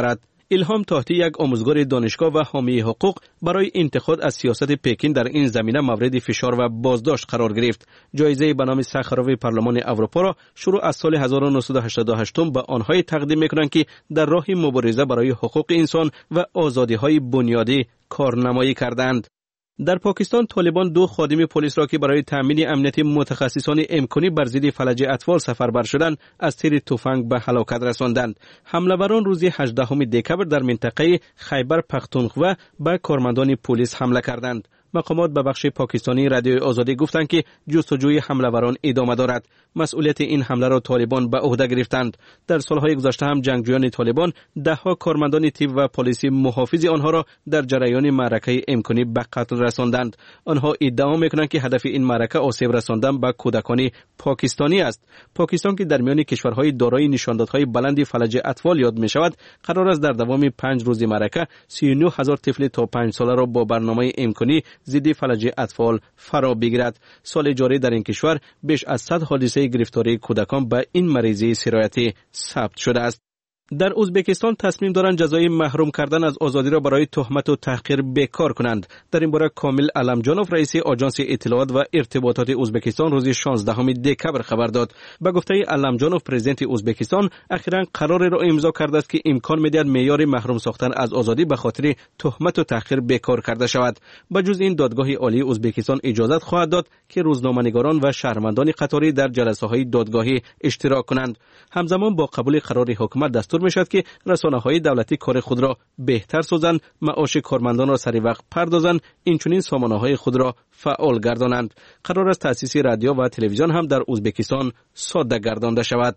ایلهام طاهطی یک آموزگار دانشگاه و حامی حقوق برای انتقاد از سیاست پکین در این زمینه مورد فشار و بازداشت قرار گرفت. جایزه به نام ساخاروف پارلمان اروپا را شروع از سال 1988 به آنهای تقدیم می‌کنند که در راه مبارزه برای حقوق انسان و آزادی‌های بنیادی کارنمایی کردند. در پاکستان طالبان 2 خادم پلیس را که برای تامین امنیت متخصصان امکانی بر ضد فلج اطفال سفربر شدند از تیر تفنگ به هلاکت رساندند. حمله‌وران روز 18 دکبر در منطقه خیبر پختونخوا به کارمندان پلیس حمله کردند. مقامات به بخش پاکستانی رادیوی آزادی گفتند که جستجوی حمله‌وران ادامه دارد. مسئولیت این حمله را طالبان به عهده گرفتند. در سالهای گذشته هم جنگجویان طالبان 10 کارمندان تیب و پلیس محافظ آنها را در جریان معرکه امکانی به قتل رساندند. آنها ادعا می‌کنند که هدف این معرکه آسیب رساندن به کودکان پاکستانی است. پاکستان که در میان کشورهای دارای نشاندادهای بلند فلج اطفال یاد می‌شود، قرار است در دوام 5 روز معرکه 39000 طفل تا 5 ساله را با برنامه امکانی ضد فلج اطفال فرا بگیرد. سال جاری در این کشور بیش از 100 حادثه گرفتاری کودکان به این مریضی سرایتی ثبت شده است. در ازبکستان تصمیم دارند جزای محروم کردن از آزادی را برای تهمت و تحقیر بیکار کنند. در این باره کامل علمجانوف رئیس آژانس اطلاعات و ارتباطات ازبکستان روز 16 دکبر خبر داد. به گفته علمجانوف پرزیدنت ازبکستان اخیراً قراری را امضا کرده است که امکان می‌دهد معیار محروم ساختن از آزادی به خاطر تهمت و تحقیر بیکار کرده شود. به جز این دادگاه عالی ازبکستان اجازت خواهد داد که روزنامه‌نگاران و شهروندان قطاری در جلسه‌های دادگاهی اشتراک کنند. همزمان با قبول قرار حکومت دستور می‌شود که رسانه‌های دولتی کار خود را بهتر سازند، معاش کارمندان را سری وقت پردازند، اینچنین سامانه‌های خود را فعال گردانند. قرار است تأسیس رادیو و تلویزیون هم در ازبکستان ساده گردانده شود.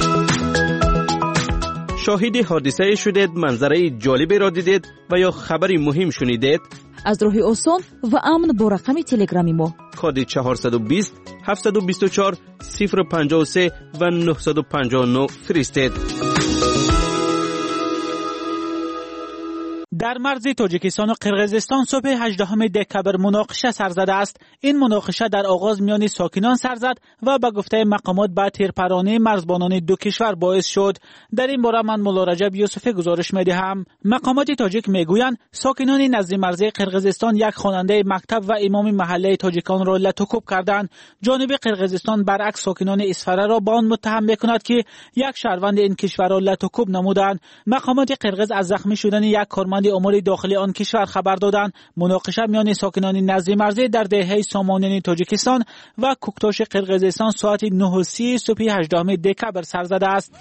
شاهد حادثه شدید، منظره جالبی را دیدید و یا خبری مهم شنیدید؟ از راه آسان و امن با رقم تلگرامی ما کد 420 724 053 و 959 فرستید. در مرز تاجیکستان و قرقیزستان صبح 18 دکبر مناقشه سر زده است. این مناقشه در آغاز میان ساکنان سر زد و به گفته مقامات با تیرپرانی مرزبانان دو کشور باعث شد. در این باره من مولا رجب یوسفی گزارش میدهم. مقامات تاجیک میگویند ساکنان نزد مرز قرقیزستان یک خواننده مکتب و امام محله تاجیکان را لطوکوب کردند. جانب قرقیزستان برعکس ساکنان اسفره را با آن متهم میکند که یک شهروند این کشور را لطوکوب نمودند. مقامات قرقیز از زخمی شدن یک کارمند امور داخلی آن کشور خبر دادند. مناقشه میان ساکنان نزد مرزی در دهه سامانیان تاجیکستان و کوکتاش قرقیزستان ساعت 9:30 صبح 18 دکبر سر زده است.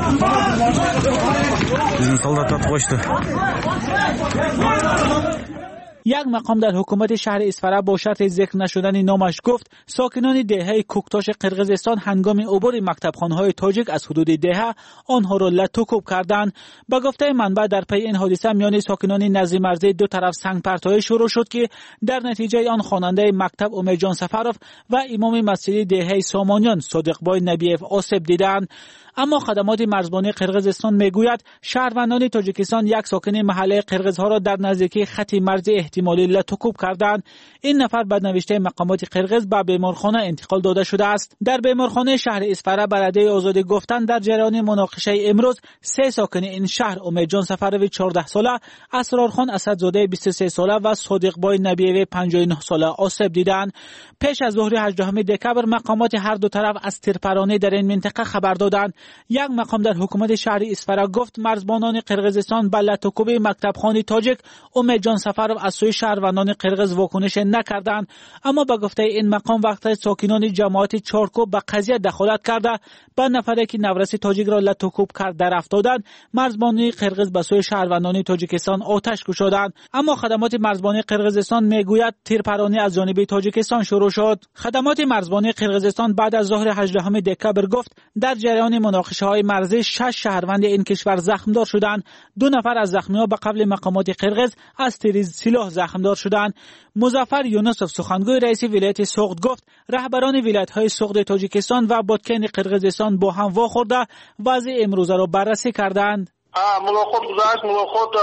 یک مقام در حکومت شهر اسفره با شرط ذکر نشدن نامش گفت ساکنان دهه کوکتاش قرقیزستان هنگام عبور مکتبخانه‌های تاجیک از حدود دهه آنها را لطوکوب کردند. به گفته منبع در پی این حادثه میان ساکنان نزد مرزی دو طرف سنگ پرتایی شروع شد که در نتیجه آن خواننده مکتب امید جان سفرов و امام مسجد دهه سامانیان صادق بای نبیف آسیب دیدند. اما خدمات مرزبانی قرقیزستان میگوید شهروندان تاجیکستان یک ساکن محله قرقیزها را در نزدیکی خط مرزی احتمالی لطوکوب کردند. این نفر به نوشته مقامات قرقیز به بیمارخانه انتقال داده شده است. در بیمارخانه شهر اسفره برده آزادی گفتند در جریان مناقشه امروز 3 ساکن این شهر امید جان سفرov 14 ساله، اسرارخان اسدزاده 23 ساله و صادق بای نبیوی 59 ساله آسیب دیدند. پیش از ظهر 18 دکبر مقامات هر دو طرف از تیرپرانی در این منطقه خبر دادند. یک مقام در حکومت شهر اسفره گفت مرزبانان قرقیزستان به لطوکوب مکتبخانه تاجیک امید جان سفرov از سوی شهروندان قرقیز واکنش نکردند. اما به گفته این مقام وقتی ساکنان جماعت چارکوب به قضیه دخالت کرده به نفری که نورس تاجیک را لطوکوب کرد در افتادند، مرزبانان قرقیز به سوی شهروندان تاجیکستان آتش گشودند. اما خدمات مرزبانی قرقیزستان میگوید تیرپرانی از جانب تاجیکستان شروع شد. خدمات مرزبانی قرقیزستان بعد از ظهر 18 دکبر گفت در جریان مناقشه‌های مرزی 6 شهروند این کشور زخمدار شدند. 2 نفر از زخمی‌ها به قبل مقامات قرقیز از تیر سلاح زخمدار شدند. مظفر یونسوف سخنگوی رئیس ولایت سوغد گفت رهبران ولایت‌های سوغد تاجیکستان و بادکن قرقیزستان با هم واخورده وضع امروزه را بررسی کردند. ملاقات گذاشت ملاقات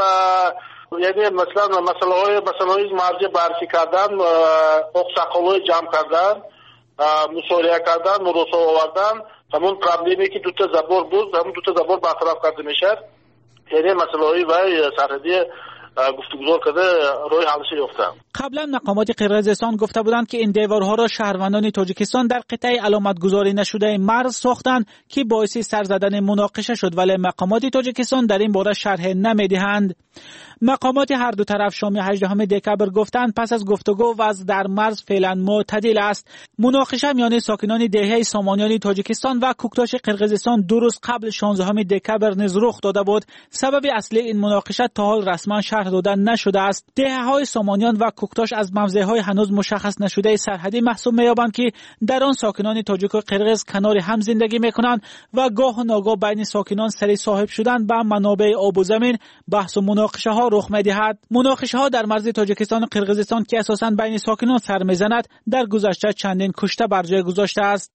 یعنی مثلا مسائل مرزی بررسی کردن، اقساق‌های جمع کردن، مصالحه کردن، مراسم آوردن. همون پرابلمی که دو تا زبان بود همون دو تا زبان برطرف کرده میشه. یعنی مسئله و سرحدی گفتگو کرده روی حلش یافته. قبلا مقامات قرقیزستان گفته بودند که این دیوارها را شهروندان تاجیکستان در قطعه علامت گذاری نشده مرز ساختند که باعث سر زدن مناقشه شد، ولی مقامات تاجیکستان در این باره شرح نمیدهند. مقامات هر دو طرف شام 18 دکبر گفتند پس از گفتگو وضع در مرز فعلا معتدل است. مناقشه میان ساکنان دهه سامانیان تاجیکستان و کوکتاش قرقیزستان 2 روز قبل 16 دکبر نیز رخ داده بود. سبب اصلی این مناقشه تا حال رسما شرح داده نشده است. دهه‌های سامانیان و کوکتاش از موضع‌های هنوز مشخص نشده سرحدی محسوب می‌یابند که در آن ساکنان تاجیک و قرقیز کنار هم زندگی می‌کنند و گاه و ناگاه بین ساکنان سری صاحب شدن به منابع آب و زمین بحث و مناقشه ها رخ می‌دهد. مناقشه ها در مرز تاجیکستان و قرقیزستان که اساساً بین ساکنان سر می‌زند در گذشته چندین کشته بر جای گذاشته است.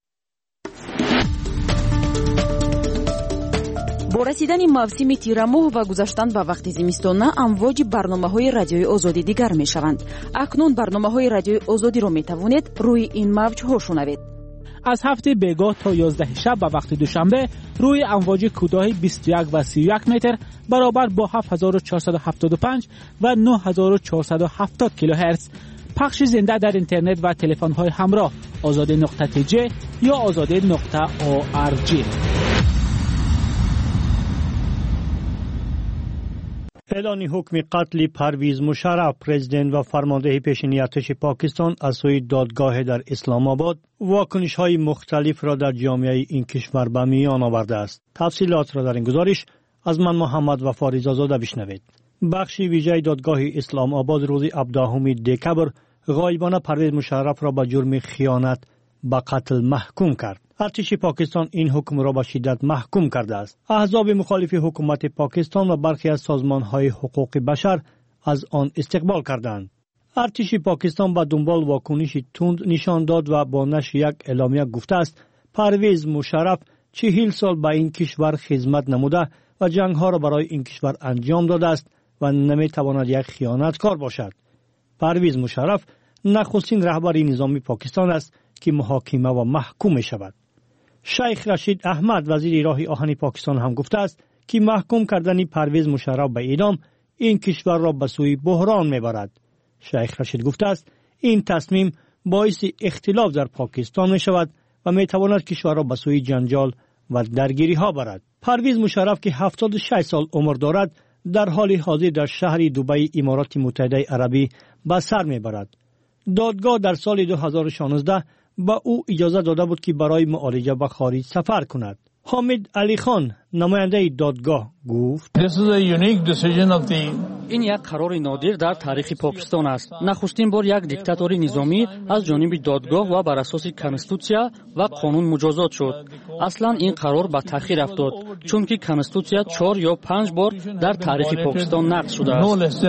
با رسیدن موسم تیرماه و گذشتن به وقت زمستان امواج برنامه‌های رادیوی آزادی دیگر می‌شوند. اکنون برنامه‌های رادیوی آزادی را می‌توانید روی این موج‌ها شنوید. از هفته بیگاه تا 11 شب به وقت دوشنبه روی امواج کوتاه 21 و 31 متر برابر با 7475 و 9470 کیلوهرتز پخش زنده در اینترنت و تلفن‌های همراه azadi.tj یا azadi.org. اعلان حکم قتل پرویز مشرف پرزیدنت و فرمانده پیشینی ارتش پاکستان از سوی دادگاه در اسلام آباد واکنش‌های مختلف را در جامعه این کشور به میان آورده است. تفصیلات را در این گزارش از من محمد وفا رضازاده بشنوید. بخش ویژه دادگاه اسلام آباد روز 17 دکبر غایبانه پرویز مشرف را به جرم خیانت به قتل محکوم کرد. ارتش پاکستان این حکم را به شدت محکوم کرده است. احزاب مخالف حکومت پاکستان و برخی از سازمان‌های حقوق بشر از آن استقبال کردند. ارتش پاکستان به دنبال واکنش تند نشان داد و با نشر یک اعلامیه گفته است پرویز مشرف 40 سال به این کشور خدمت نموده و جنگ‌ها را برای این کشور انجام داده است و نمی‌تواند یک خیانتکار باشد. پرویز مشرف نخستین رهبر نظامی پاکستان است که محاکمه و محکوم شود. شیخ رشید احمد وزیر راه آهن پاکستان هم گفته است که محکوم کردن پرویز مشرف به اعدام این کشور را به سوی بحران میبرد. شیخ رشید گفته است این تصمیم باعث اختلاف در پاکستان می شود و می تواند کشور را به سوی جنجال و درگیری ها برد. پرویز مشرف که 76 سال عمر دارد در حال حاضر در شهر دبی امارات متحده عربی به سر می برد. دادگاه در سال 2016 با او اجازه داده بود که برای معالجه به خارج سفر کند. حامد علی خان نماینده دادگاه گفت این یک قرار نادر در تاریخ پاکستان است. نخستین بار یک دیکتاتوری نظامی از جانب دادگاه و بر اساس کنستیتوسیا و قانون مجازات شد. اصلا این قرار به تأخیر افتاد چون که کنستیتوسیا 4 یا 5 بار در تاریخ پاکستان نقض شده است.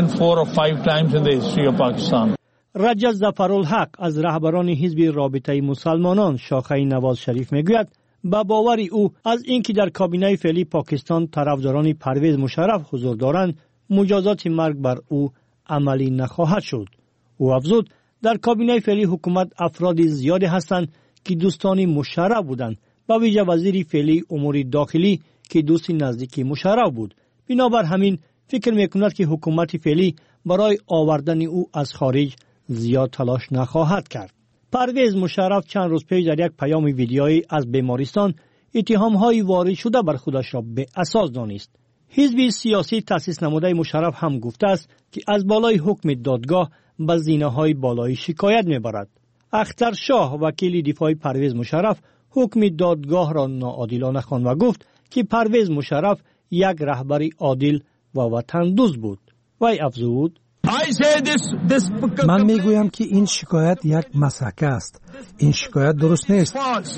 رجب ظفرالحق از رهبران حزب رابطه مسلمانان شاخه نواز شریف میگوید به باور او از اینکه در کابینه فعلی پاکستان طرفداران پرویز مشرف حضور دارند مجازات مرگ بر او عملی نخواهد شد. او افزود در کابینه فعلی حکومت افراد زیادی هستند که دوستان مشرف بودند و ویژه وزیر فعلی امور داخلی که دوست نزدیک مشرف بود. بنابر همین فکر میکند که حکومت فعلی برای آوردن او از خارج زیاد تلاش نخواهد کرد. پرویز مشرف چند روز پیش در یک پیام ویدیویی از بیمارستان اتهام‌های وارد شده بر خودش را به اساس دانست. حزب سیاسی تأسیس نموده مشرف هم گفته است که از بالای حکم دادگاه به زینه‌های بالایی شکایت می‌برد. اختر شاه وکیل دفاع پرویز مشرف حکم دادگاه را ناعادلانه خواند و گفت که پرویز مشرف یک رهبر عادل و وطن دوست بود. وی افزود من میگویم که این شکایت یک مسحکه است. این شکایت درست نیست.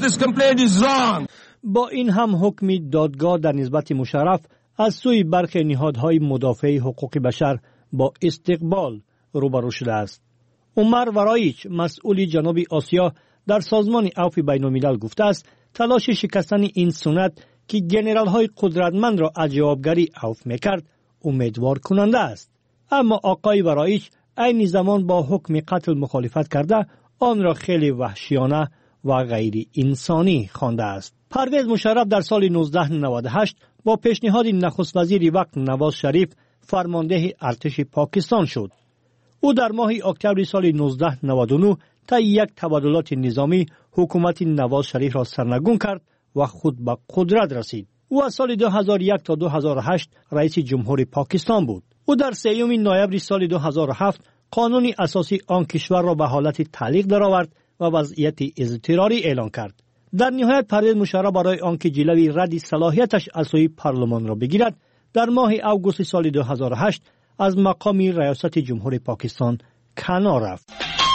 با این هم حکم دادگاه در نسبت مشرف از سوی برخی نهادهای مدافع حقوق بشر با استقبال روبرو شده است. عمر ورایچ مسئول جنوب آسیا در سازمان عفو بین‌الملل گفته است تلاش شکستن این سنت که جنرال‌های قدرتمند را از جوابگری عفو می‌کرد امیدوار کننده است. اما آقای ورایچ عین زمان با حکم قتل مخالفت کرده آن را خیلی وحشیانه و غیر انسانی خوانده است. پرویز مشرف در سال 1998 با پیشنهاد نخست وزیر وقت نواز شریف فرمانده ارتش پاکستان شد. او در ماه اکتبر سال 1999 طی یک تبادلات نظامی حکومت نواز شریف را سرنگون کرد و خود به قدرت رسید. او از سال 2001 تا 2008 رئیس جمهور پاکستان بود. او در 3 نوامبر سال 2007 قانون اساسی آن کشور را به حالت تعلیق درآورد و وضعیت اضطراری اعلان کرد. در نهایت پرویز مشرف برای آنکه جلوی رد صلاحیتش از سوی پارلمان را بگیرد، در ماه اوگوست سال 2008 از مقام ریاست جمهور پاکستان کنار رفت.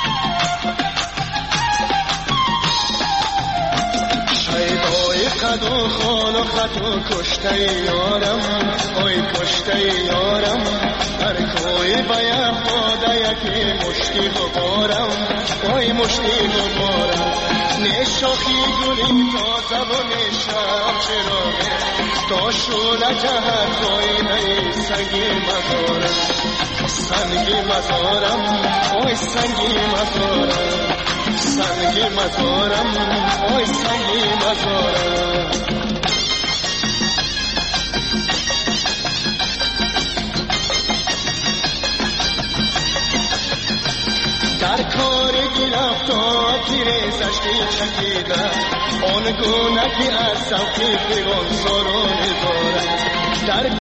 قد و خان و خط و کشته یارم اوی کشته یارم در کوی باید باده یکی مشتی ببارم اوی مشتی ببارم نشاخی گلی تازه و نشم چراغه تا شوله جهت آینه سنگی مزارم سنگی مزارم اوی سنگی مزارم سنگی مزارم اوی سنگی مزارم در کار گرفتاتی ریزشتی چکیده آن گونه که از سوکی پیغان سارانی دارد در